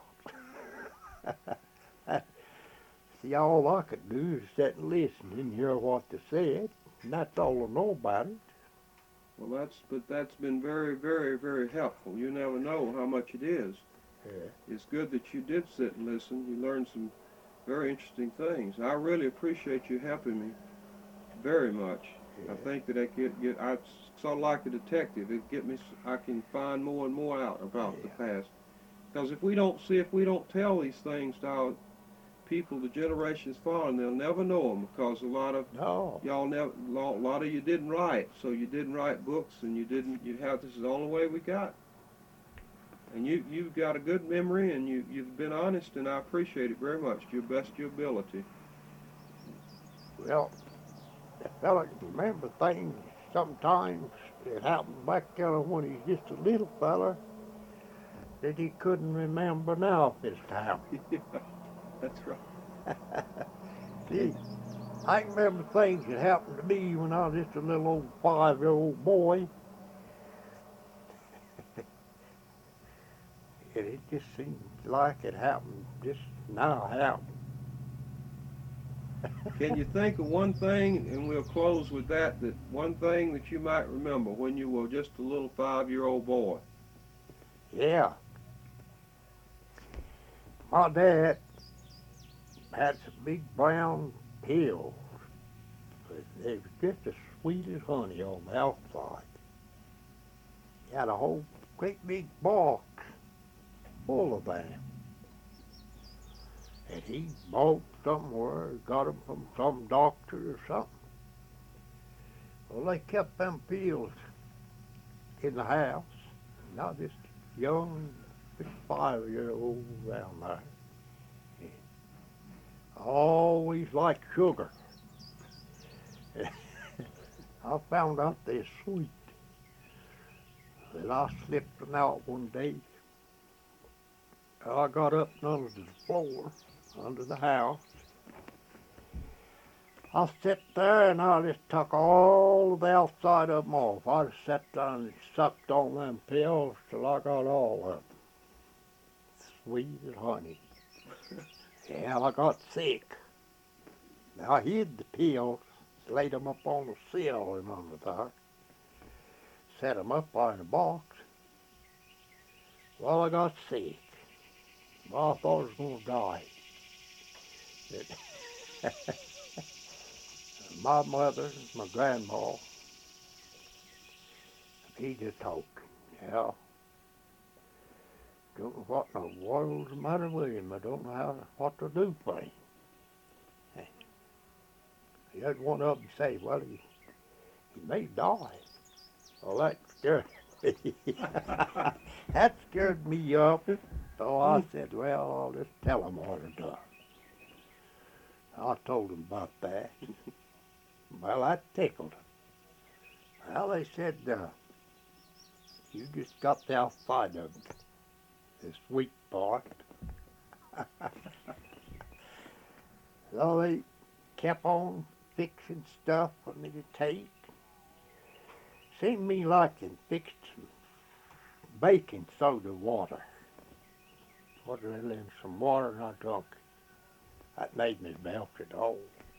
else. See, all I could do is sit and listen and hear what they said, and that's all I know about it. Well, that's been very, very, very helpful. You never know how much it is. Yeah. It's good that you did sit and listen. You learned some very interesting things. I really appreciate you helping me very much. Yeah. I think that I sort of like a detective. I can find more and more out about the past. Because if we don't tell these things to our people, the generations following, they'll never know them. Because a lot of you didn't write, so you didn't write books, and this is the only way we got. And you've got a good memory, and you've been honest, and I appreciate it very much to your best of your ability. Well, that fella can remember things sometimes that happened back there when he was just a little fella that he couldn't remember now this time. Yeah, that's right. See, I can remember things that happened to me when I was just a little old 5-year-old boy. And it just seems like it happened just now happened. Can you think of one thing, and we'll close with that one thing that you might remember when you were just a little 5-year-old boy? Yeah. My dad had some big brown pills. They was just as sweet as honey on the outside. He had a whole great big box full of them. And he bought somewhere, got them from some doctor or something. Well, they kept them pills in the house. Not this young, just 5-year-old around there. I always liked sugar. I found out they're sweet. And I slipped them out one day. I got up and under the floor, under the house. I sat there and I just took all of the outside of them off. I just sat down and sucked on them pills till I got all of them. Sweet as honey. Yeah, I got sick. I hid the pills, laid them up on the sill and under there. Set them up in a box. Well, I got sick. Well, I thought I was going to die. My mother, my grandma, he just talking. Yeah. Don't know what in the world's the matter with him. I don't know what to do for him. He had one of them say, well, he may die. Well, that scared me. That scared me up. So I said, well, I'll just tell him what I done. I told them about that. Well, that tickled them. Well, they said, you just got the outside of the sweet part. So they kept on fixing stuff for me to take. Seemed me like they fixed some baking soda water. Put a little in some water and I drunk it. That made me melt it all.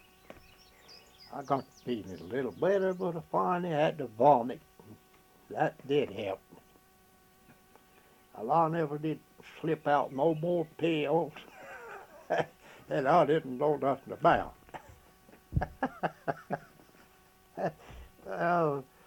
I got feeling a little better, but I finally had to vomit. That did help. Well, I never did slip out no more pills that I didn't know nothing about. Well,